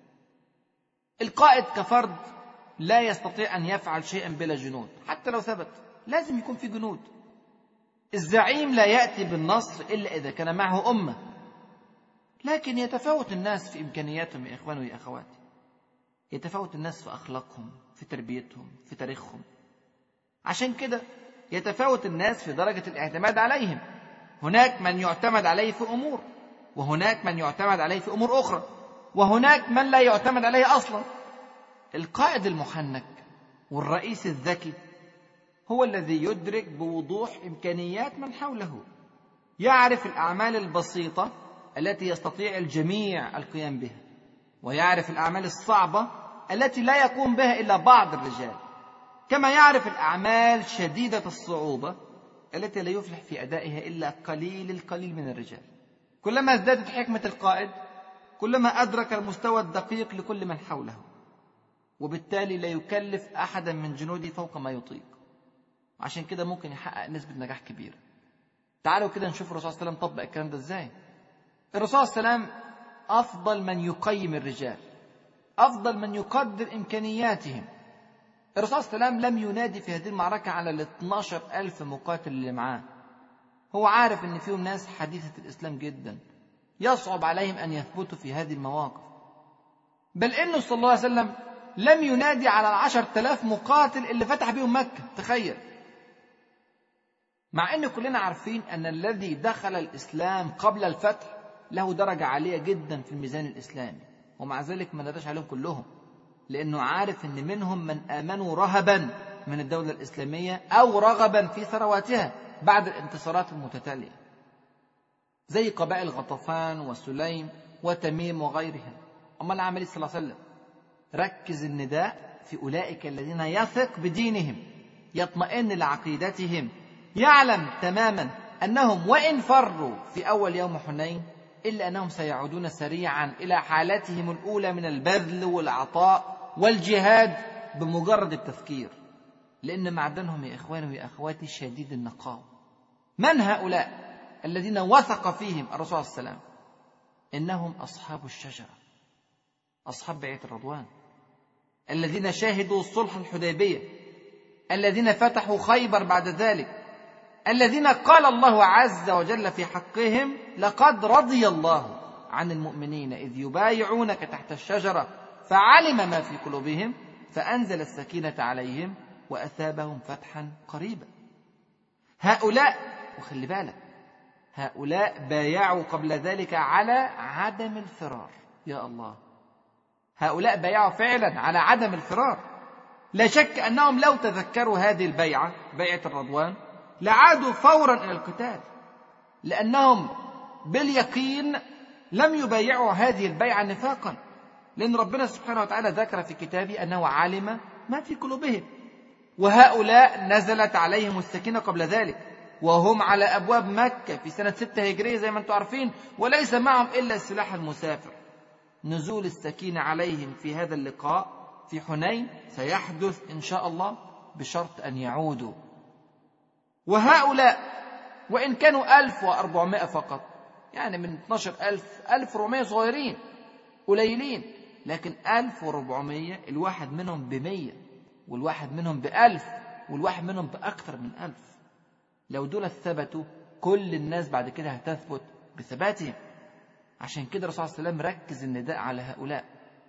القائد كفرد لا يستطيع أن يفعل شيئا بلا جنود، حتى لو ثبت لازم يكون في جنود. الزعيم لا يأتي بالنصر إلا إذا كان معه أمة، لكن يتفاوت الناس في إمكانياتهم يا إخواني ويا أخواتي، يتفاوت الناس في أخلاقهم، في تربيتهم، في تاريخهم. عشان كده يتفاوت الناس في درجة الاعتماد عليهم. هناك من يعتمد عليه في أمور، وهناك من يعتمد عليه في أمور أخرى، وهناك من لا يعتمد عليه أصلا. القائد المحنك والرئيس الذكي هو الذي يدرك بوضوح إمكانيات من حوله، يعرف الأعمال البسيطة التي يستطيع الجميع القيام بها، ويعرف الأعمال الصعبة التي لا يقوم بها إلا بعض الرجال، كما يعرف الأعمال شديدة الصعوبة التي لا يفلح في أدائها إلا قليل القليل من الرجال. كلما ازدادت حكمة القائد كلما أدرك المستوى الدقيق لكل من حوله، وبالتالي لا يكلف أحدا من جنوده فوق ما يطيق، عشان كده ممكن يحقق نسبة نجاح كبيرة. تعالوا كده نشوف الرسول صلى الله عليه وسلم طبق الكلام ده ازاي. الرسول صلى الله عليه وسلم أفضل من يقيم الرجال، أفضل من يقدر إمكانياتهم. الرسول صلى الله عليه وسلم لم ينادي في هذه المعركة على الاثنى عشر ألف مقاتل اللي معاه، هو عارف أن فيهم ناس حديثة الإسلام جدا يصعب عليهم أن يثبتوا في هذه المواقف، بل إنه صلى الله عليه وسلم لم ينادي على العشر تلاف مقاتل اللي فتح بهم مكة. تخيل، مع أن كلنا عارفين أن الذي دخل الإسلام قبل الفتح له درجة عالية جدا في الميزان الإسلامي، ومع ذلك ما ناداش عليهم كلهم، لأنه عارف أن منهم من آمنوا رهبا من الدولة الإسلامية أو رغبا في ثرواتها بعد الانتصارات المتتالية، زي قبائل غطفان وسليم وتميم وغيرها. أما العمل صلى الله عليه وسلم ركز النداء في أولئك الذين يثق بدينهم، يطمئن لعقيدتهم، يعلم تماما أنهم وإن فروا في أول يوم حنين إلا أنهم سيعودون سريعا إلى حالتهم الأولى من البذل والعطاء والجهاد بمجرد التفكير، لأن معدنهم يا إخواني ويا أخواتي شديد النقاوة. من هؤلاء الذين وثق فيهم الرسول صلى الله عليه وسلم؟ إنهم أصحاب الشجرة، أصحاب بيعة الرضوان، الذين شاهدوا صلح الحديبية، الذين فتحوا خيبر بعد ذلك، الذين قال الله عز وجل في حقهم: لقد رضي الله عن المؤمنين إذ يبايعونك تحت الشجرة فعلم ما في قلوبهم فأنزل السكينة عليهم وأثابهم فتحا قريبا. هؤلاء، وخلي بالك، هؤلاء بايعوا قبل ذلك على عدم الفرار. يا الله، هؤلاء بايعوا فعلا على عدم الفرار. لا شك أنهم لو تذكروا هذه البيعة، بيعة الرضوان، لعادوا فورا إلى القتال، لأنهم باليقين لم يبايعوا هذه البيعة نفاقا، لأن ربنا سبحانه وتعالى ذكر في كتابه أنه علم ما في قلوبهم. وهؤلاء نزلت عليهم السكينة قبل ذلك وهم على أبواب مكة في سنة ستة هجرية زي ما أنتم عارفين، وليس معهم إلا السلاح المسافر. نزول السكينة عليهم في هذا اللقاء في حنين سيحدث إن شاء الله بشرط أن يعودوا. وهؤلاء وإن كانوا ألف وأربعمائة فقط، يعني من اثني عشر ألف، ألف وأربعمائة صغيرين قليلين، لكن ألف وأربعمائة الواحد منهم بمية، والواحد منهم بألف، والواحد منهم بأكثر من ألف. لو دول ثبتوا كل الناس بعد كده هتثبت بثباتهم. عشان كده الرسول صلى الله عليه وسلم ركز النداء على هؤلاء.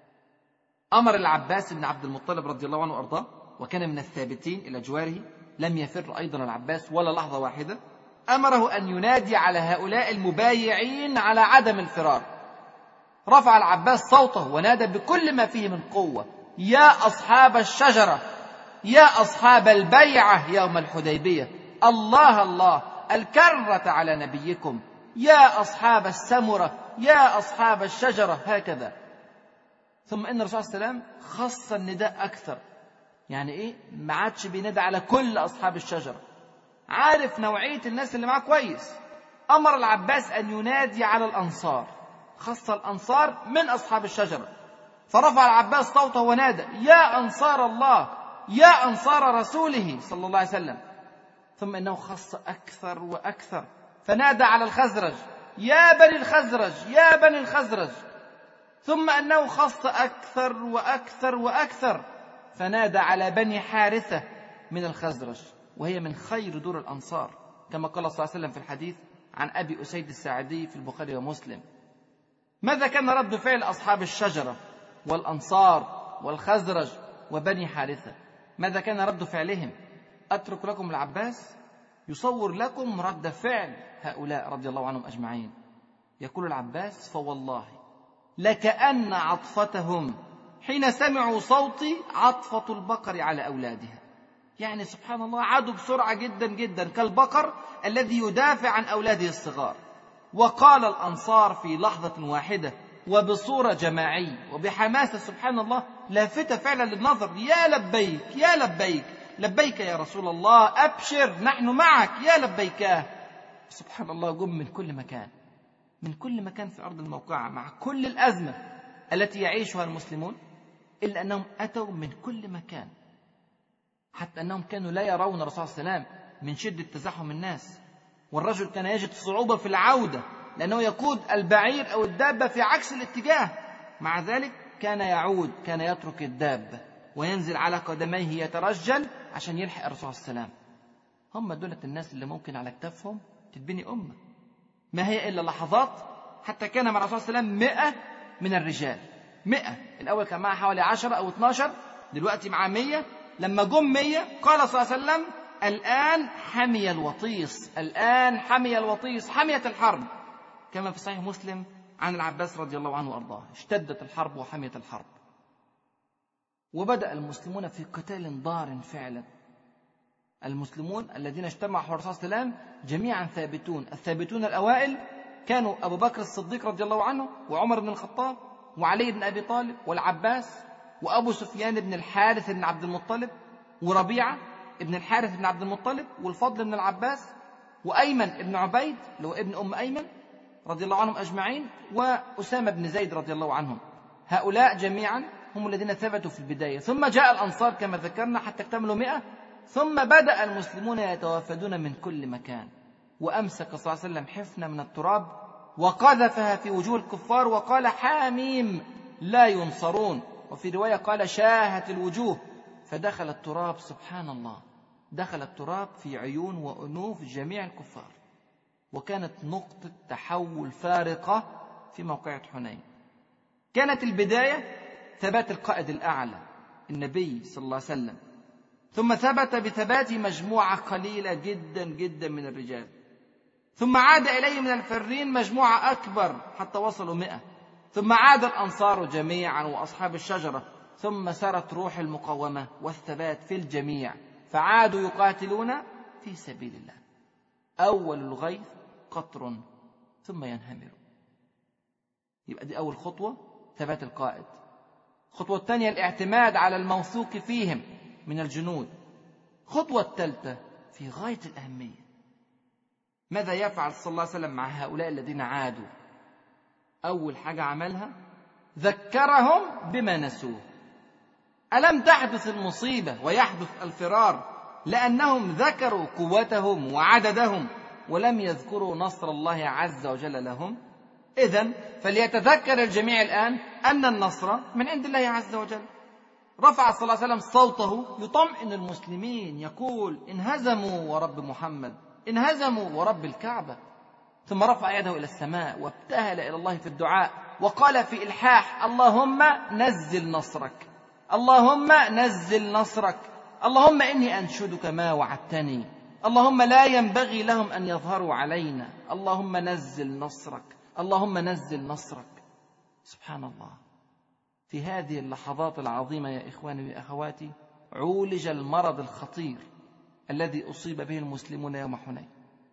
أمر العباس بن عبد المطلب رضي الله عنه وأرضاه، وكان من الثابتين إلى جواره، لم يفر أيضا العباس ولا لحظة واحدة، أمره أن ينادي على هؤلاء المبايعين على عدم الفرار. رفع العباس صوته ونادى بكل ما فيه من قوة: يا أصحاب الشجرة، يا أصحاب البيعة يوم الحديبية، الله الله الكرة على نبيكم، يا أصحاب السمرة، يا أصحاب الشجرة، هكذا. ثم إن الرسول صلى الله عليه وسلم خص النداء أكثر. يعني إيه؟ ما عادش بينادى على كل أصحاب الشجرة، عارف نوعية الناس اللي معاه كويس. أمر العباس أن ينادي على الأنصار، خص الأنصار من أصحاب الشجرة، فرفع العباس صوته ونادى: يا أنصار الله، يا أنصار رسوله صلى الله عليه وسلم. ثم إنه خص أكثر وأكثر، فنادى على الخزرج: يا بني الخزرج، يا بني الخزرج. ثم أنه خص أكثر وأكثر وأكثر، فنادى على بني حارثة من الخزرج، وهي من خير دور الأنصار، كما قال صلى الله عليه وسلم في الحديث عن أبي أسيد الساعدي في البخاري ومسلم. ماذا كان رد فعل أصحاب الشجرة والأنصار والخزرج وبني حارثة؟ ماذا كان رد فعلهم؟ أترك لكم العباس يصور لكم رد فعل هؤلاء رضي الله عنهم أجمعين. يقول العباس: فوالله لكأن عطفتهم حين سمعوا صوتي عطفة البقر على أولادها. يعني سبحان الله عادوا بسرعة جدا جدا كالبقر الذي يدافع عن أولاده الصغار. وقال الأنصار في لحظة واحدة وبصورة جماعية وبحماسة سبحان الله لافتة فعلا للنظر: يا لبيك يا لبيك، لبيك يا رسول الله، أبشر نحن معك يا لبيك. سبحان الله، جم من كل مكان، من كل مكان في أرض الموقعة، مع كل الأزمة التي يعيشها المسلمون، إلا أنهم أتوا من كل مكان، حتى أنهم كانوا لا يرون الرسول صلى الله عليه وسلم من شدة تزاحم الناس. والرجل كان يجد صعوبة في العودة لأنه يقود البعير أو الدابة في عكس الاتجاه، مع ذلك كان يعود، كان يترك الدابة وينزل على قدميه يترجل عشان يلحق الرسول صلى الله عليه وسلم. هم دولة الناس اللي ممكن على كتافهم تتبني أمة. ما هي إلا لحظات، حتى كان مع الرسول صلى الله عليه وسلم مئة من الرجال. مئة، الأول كان معه حوالي عشرة أو اثناشر، دلوقتي معه مية. لما جم مية قال صلى الله عليه وسلم: الآن حمي الوطيس، الآن حمي الوطيس، حميت الحرب، كما في صحيح مسلم عن العباس رضي الله عنه وأرضاه: اشتدت الحرب وحميت الحرب. وبدأ المسلمون في قتال ضار فعلا. المسلمون الذين اجتمعوا حول الرسول صلى الله عليه وسلم جميعا ثابتون. الثابتون الأوائل كانوا أبو بكر الصديق رضي الله عنه، وعمر بن الخطاب، وعلي بن أبي طالب، والعباس، وأبو سفيان بن الحارث بن عبد المطلب، وربيعة ابن الحارث بن عبد المطلب، والفضل بن العباس، وأيمن بن عبيد اللي هو ابن أم أيمن رضي الله عنهم أجمعين، وأسامة بن زيد رضي الله عنهم. هؤلاء جميعا هم الذين ثبتوا في البداية. ثم جاء الأنصار كما ذكرنا حتى اكتملوا مئة. ثم بدأ المسلمون يتوافدون من كل مكان. وأمسك صلى الله عليه وسلم حفنة من التراب وقذفها في وجوه الكفار وقال: حاميم لا ينصرون. وفي رواية قال: شاهت الوجوه. فدخل التراب، سبحان الله، دخل التراب في عيون وأنوف جميع الكفار. وكانت نقطة تحول فارقة في موقعة حنين. كانت البداية ثبات القائد الأعلى النبي صلى الله عليه وسلم، ثم ثبت بثبات مجموعة قليلة جدا جدا من الرجال، ثم عاد إليه من الفرين مجموعة أكبر حتى وصلوا مئة، ثم عاد الأنصار جميعا وأصحاب الشجرة، ثم سرت روح المقاومة والثبات في الجميع، فعادوا يقاتلون في سبيل الله. أول الغيث قطر ثم ينهمر. يبقى دي أول خطوة، ثبات القائد. الخطوة الثانية الاعتماد على الموثوق فيهم من الجنود. الخطوة الثالثة في غاية الأهمية، ماذا يفعل صلى الله عليه وسلم مع هؤلاء الذين عادوا؟ أول حاجة عملها ذكرهم بما نسوه. ألم تحدث المصيبة ويحدث الفرار لأنهم ذكروا قوتهم وعددهم ولم يذكروا نصر الله عز وجل لهم؟ إذن فليتذكر الجميع الآن أن النصر من عند الله عز وجل. رفع صلى الله عليه وسلم صوته يطمئن المسلمين، يقول: انهزموا ورب محمد، انهزموا ورب الكعبة. ثم رفع يده إلى السماء وابتهل إلى الله في الدعاء وقال في إلحاح: اللهم نزل نصرك، اللهم نزل نصرك، اللهم إني أنشدك ما وعدتني، اللهم لا ينبغي لهم أن يظهروا علينا، اللهم نزل نصرك، اللهم نزل نصرك. سبحان الله، في هذه اللحظات العظيمة يا إخواني وأخواتي عولج المرض الخطير الذي أصيب به المسلمون يوم حنين.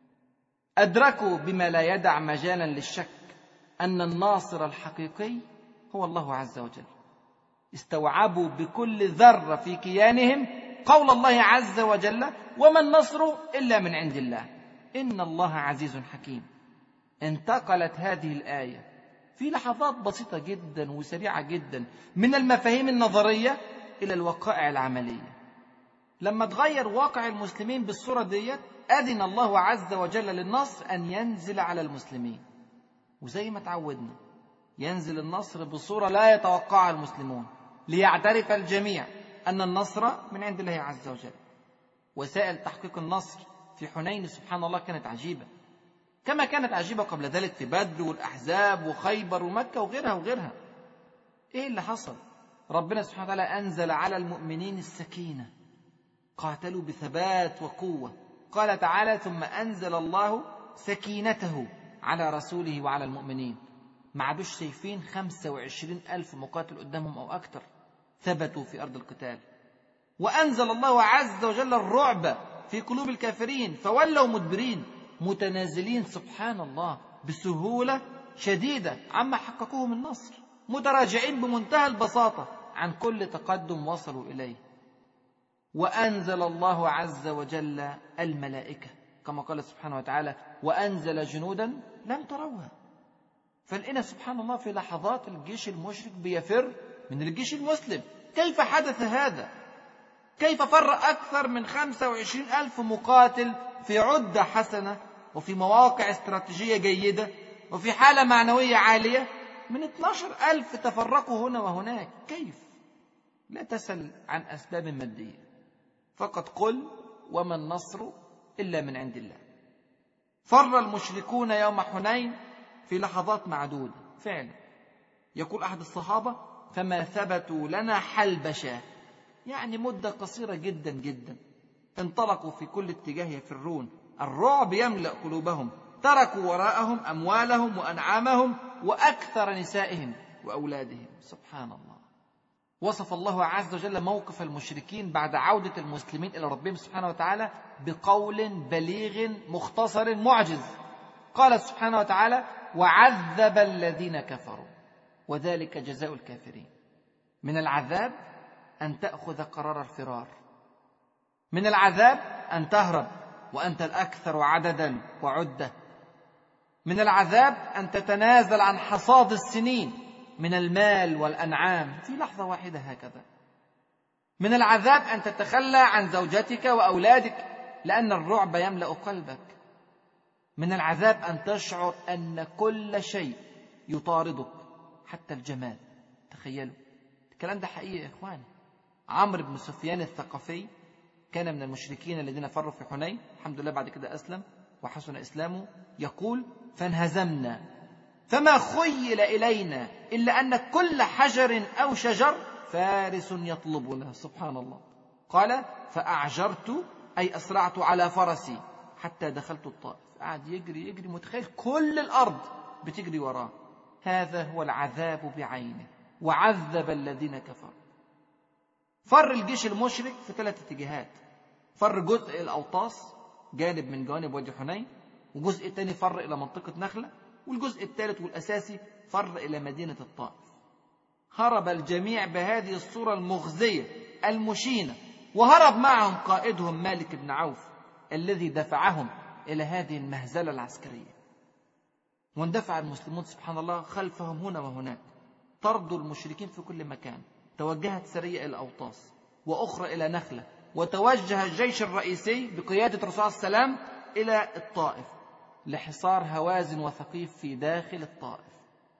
أدركوا بما لا يدع مجالا للشك أن الناصر الحقيقي هو الله عز وجل. استوعبوا بكل ذرة في كيانهم قول الله عز وجل: وما النصر إلا من عند الله إن الله عزيز حكيم. انتقلت هذه الآية في لحظات بسيطة جدا وسريعة جدا من المفاهيم النظرية إلى الوقائع العملية. لما تغير واقع المسلمين بالصورة ديت أذن الله عز وجل للنصر أن ينزل على المسلمين. وزي ما تعودنا ينزل النصر بصورة لا يتوقعها المسلمون، ليعترف الجميع أن النصر من عند الله عز وجل. وسائل تحقيق النصر في حنين سبحان الله كانت عجيبة، كما كانت عجيبة قبل ذلك في بدر والأحزاب وخيبر ومكة وغيرها وغيرها. إيه اللي حصل؟ ربنا سبحانه وتعالى أنزل على المؤمنين السكينة، قاتلوا بثبات وقوة. قال تعالى: ثم أنزل الله سكينته على رسوله وعلى المؤمنين. ما عادوش شايفين خمسة وعشرين ألف مقاتل قدامهم أو أكتر، ثبتوا في أرض القتال. وأنزل الله عز وجل الرعب في قلوب الكافرين فولوا مدبرين متنازلين سبحان الله بسهولة شديدة عما حققوه من نصر، متراجعين بمنتهى البساطة عن كل تقدم وصلوا إليه. وأنزل الله عز وجل الملائكة كما قال سبحانه وتعالى وأنزل جنودا لم تروها. فلقينا سبحان الله في لحظات الجيش المشرك بيفر من الجيش المسلم. كيف حدث هذا؟ كيف فر أكثر من خمسة وعشرين ألف مقاتل في عدة حسنة وفي مواقع استراتيجية جيدة وفي حالة معنوية عالية من اثني عشر ألف تفرقوا هنا وهناك؟ كيف؟ لا تسل عن أسباب مادية، فقط قل وما النصر إلا من عند الله. فر المشركون يوم حنين في لحظات معدودة فعلا. يقول أحد الصحابة فما ثبتوا لنا حلبشة، يعني مدة قصيرة جدا جدا. انطلقوا في كل اتجاه يفرون، الرعب يملأ قلوبهم، تركوا وراءهم أموالهم وأنعامهم وأكثر نسائهم وأولادهم. سبحان الله. وصف الله عز وجل موقف المشركين بعد عودة المسلمين إلى ربهم سبحانه وتعالى بقول بليغ مختصر معجز. قال سبحانه وتعالى وعذب الذين كفروا وذلك جزاء الكافرين. من العذاب أن تأخذ قرار الفرار، من العذاب أن تهرب وأنت الأكثر عددا وعدة، من العذاب أن تتنازل عن حصاد السنين من المال والأنعام في لحظة واحدة هكذا، من العذاب أن تتخلى عن زوجتك وأولادك لأن الرعب يملأ قلبك، من العذاب أن تشعر أن كل شيء يطاردك حتى الجمال. تخيلوا الكلام ده حقيقي يا إخواني. عمرو بن سفيان الثقفي كان من المشركين الذين فروا في حنين، الحمد لله بعد كده أسلم وحسن إسلامه. يقول فانهزمنا فما خيل إلينا إلا أن كل حجر أو شجر فارس يطلبنا. سبحان الله. قال فأعجرت أي أسرعت على فرسي حتى دخلت الطائف. قعد يجري يجري متخيل كل الأرض بتجري وراه. هذا هو العذاب بعينه. وعذب الذين كفروا. فر الجيش المشرك في ثلاث اتجاهات. فر جزء الأوطاس جانب من جوانب وادي حنين، وجزء الثاني فر إلى منطقة نخلة، والجزء الثالث والأساسي فر إلى مدينة الطائف. هرب الجميع بهذه الصورة المخزية المشينة، وهرب معهم قائدهم مالك بن عوف الذي دفعهم إلى هذه المهزلة العسكرية. واندفع المسلمون سبحان الله خلفهم هنا وهناك، طردوا المشركين في كل مكان. توجهت سرية إلى أوطاس وأخرى إلى نخلة، وتوجه الجيش الرئيسي بقيادة الرسول صلى الله عليه وسلم إلى الطائف لحصار هوازن وثقيف في داخل الطائف.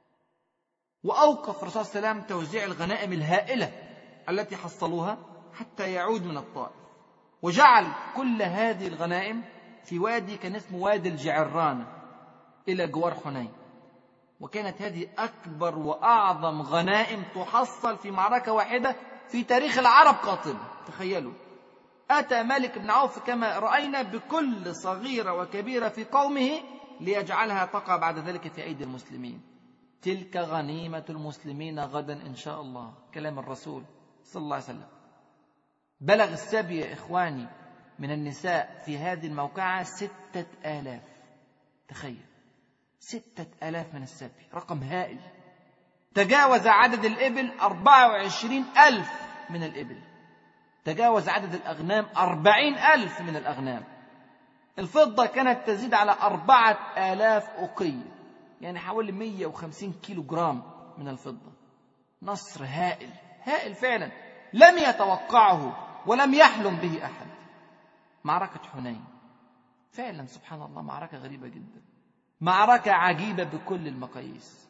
وأوقف الرسول صلى الله عليه وسلم توزيع الغنائم الهائلة التي حصلوها حتى يعود من الطائف، وجعل كل هذه الغنائم في وادي كان اسمه وادي الجعرانة إلى جوار حنين. وكانت هذه أكبر وأعظم غنائم تحصل في معركة واحدة في تاريخ العرب قاطبة. تخيلوا، أتى مالك بن عوف كما رأينا بكل صغيرة وكبيرة في قومه ليجعلها تقع بعد ذلك في أيدي المسلمين. تلك غنيمة المسلمين غدا إن شاء الله، كلام الرسول صلى الله عليه وسلم. بلغ السبي يا إخواني من النساء في هذه الموقعة ستة آلاف. تخيل، ستة آلاف من السبي، رقم هائل. تجاوز عدد الإبل أربعة وعشرين ألف من الإبل. تجاوز عدد الأغنام أربعين ألف من الأغنام. الفضة كانت تزيد على أربعة آلاف أقية، يعني حوالي مئة وخمسين كيلو جرام من الفضة. نصر هائل هائل فعلا، لم يتوقعه ولم يحلم به أحد. معركة حنين فعلا سبحان الله معركة غريبة جدا، معركة عجيبة بكل المقاييس.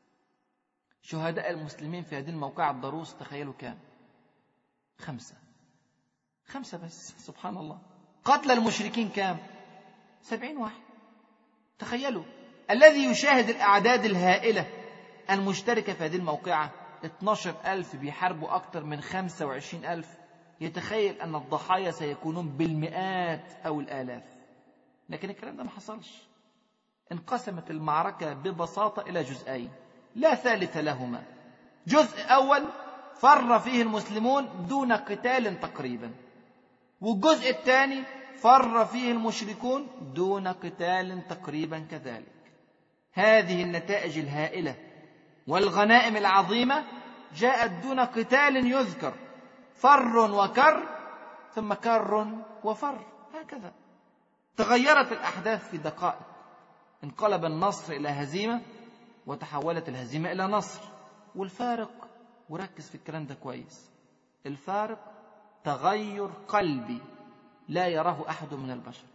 شهداء المسلمين في هذه الموقعة الضروس تخيلوا كام؟ خمسة خمسة بس. سبحان الله. قتل المشركين كام؟ سبعين واحد. تخيلوا، الذي يشاهد الأعداد الهائلة المشتركة في هذه الموقعة اثني عشر ألف بيحاربوا أكثر من خمسة وعشرين ألف، يتخيل أن الضحايا سيكونون بالمئات أو الآلاف. لكن الكلام ده ما حصلش. انقسمت المعركة ببساطة إلى جزئين لا ثالث لهما. جزء أول فر فيه المسلمون دون قتال تقريبا، والجزء الثاني فر فيه المشركون دون قتال تقريبا كذلك. هذه النتائج الهائلة والغنائم العظيمة جاءت دون قتال يذكر، فر وكر ثم كر وفر، هكذا تغيرت الأحداث في دقائق. انقلب النصر إلى هزيمة وتحولت الهزيمة إلى نصر. والفارق، وركز في الكلام ده كويس، الفارق تغير قلبي لا يراه أحد من البشر،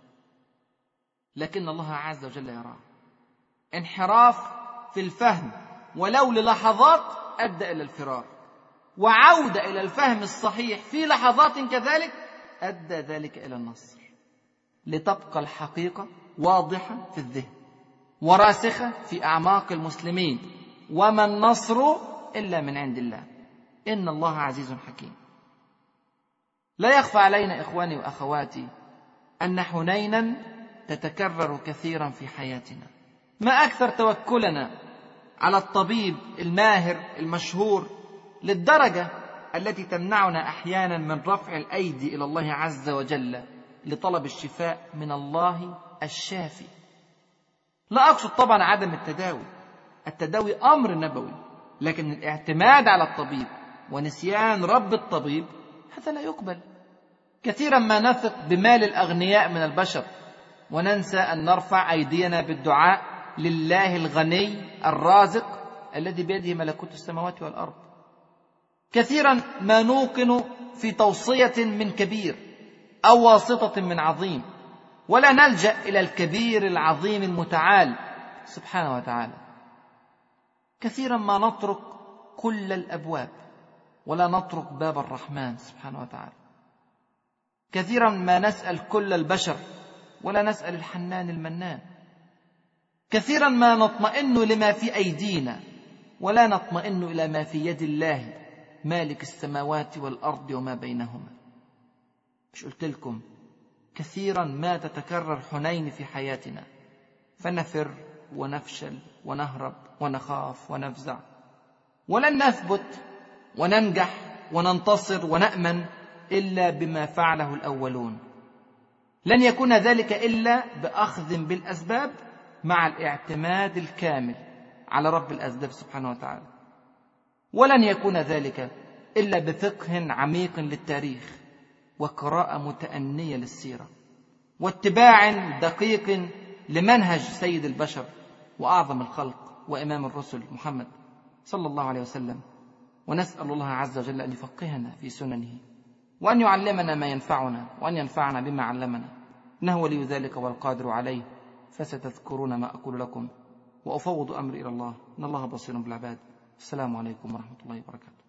لكن الله عز وجل يراه. انحراف في الفهم ولو للحظات أدى إلى الفرار، وعودة إلى الفهم الصحيح في لحظات كذلك أدى ذلك إلى النصر، لتبقى الحقيقة واضحة في الذهن وراسخة في أعماق المسلمين. وما النصر إلا من عند الله، إن الله عزيز حكيم. لا يخفى علينا إخواني وأخواتي أن حنينا تتكرر كثيرا في حياتنا. ما أكثر توكلنا على الطبيب الماهر المشهور للدرجة التي تمنعنا أحيانا من رفع الأيدي إلى الله عز وجل لطلب الشفاء من الله الشافي. لا أقصد طبعا عدم التداوي، التداوي أمر نبوي، لكن الاعتماد على الطبيب ونسيان رب الطبيب هذا لا يقبل. كثيرا ما نثق بمال الأغنياء من البشر وننسى أن نرفع أيدينا بالدعاء لله الغني الرازق الذي بيده ملكوت السماوات والأرض. كثيرا ما نوقن في توصية من كبير أو واسطة من عظيم، ولا نلجأ إلى الكبير العظيم المتعال سبحانه وتعالى. كثيرا ما نطرق كل الأبواب ولا نطرق باب الرحمن سبحانه وتعالى. كثيرا ما نسأل كل البشر ولا نسأل الحنان المنان. كثيرا ما نطمئن لما في أيدينا ولا نطمئن إلى ما في يد الله مالك السماوات والأرض وما بينهما. مش قلت لكم كثيرا ما تتكرر حنين في حياتنا، فنفر ونفشل ونهرب ونخاف ونفزع، ولن نثبت وننجح وننتصر ونأمن إلا بما فعله الأولون. لن يكون ذلك إلا بأخذ بالأسباب مع الاعتماد الكامل على رب الأسباب سبحانه وتعالى، ولن يكون ذلك إلا بفقه عميق للتاريخ وقراءة متأنية للسيرة واتباع دقيق لمنهج سيد البشر وأعظم الخلق وإمام الرسل محمد صلى الله عليه وسلم. ونسأل الله عز وجل أن يفقهنا في سننه وأن يعلمنا ما ينفعنا وأن ينفعنا بما علمنا، إنه ولي ذلك والقادر عليه. فستذكرون ما أقول لكم وأفوض أمري إلى الله، إن الله بصير بالعباد. السلام عليكم ورحمة الله وبركاته.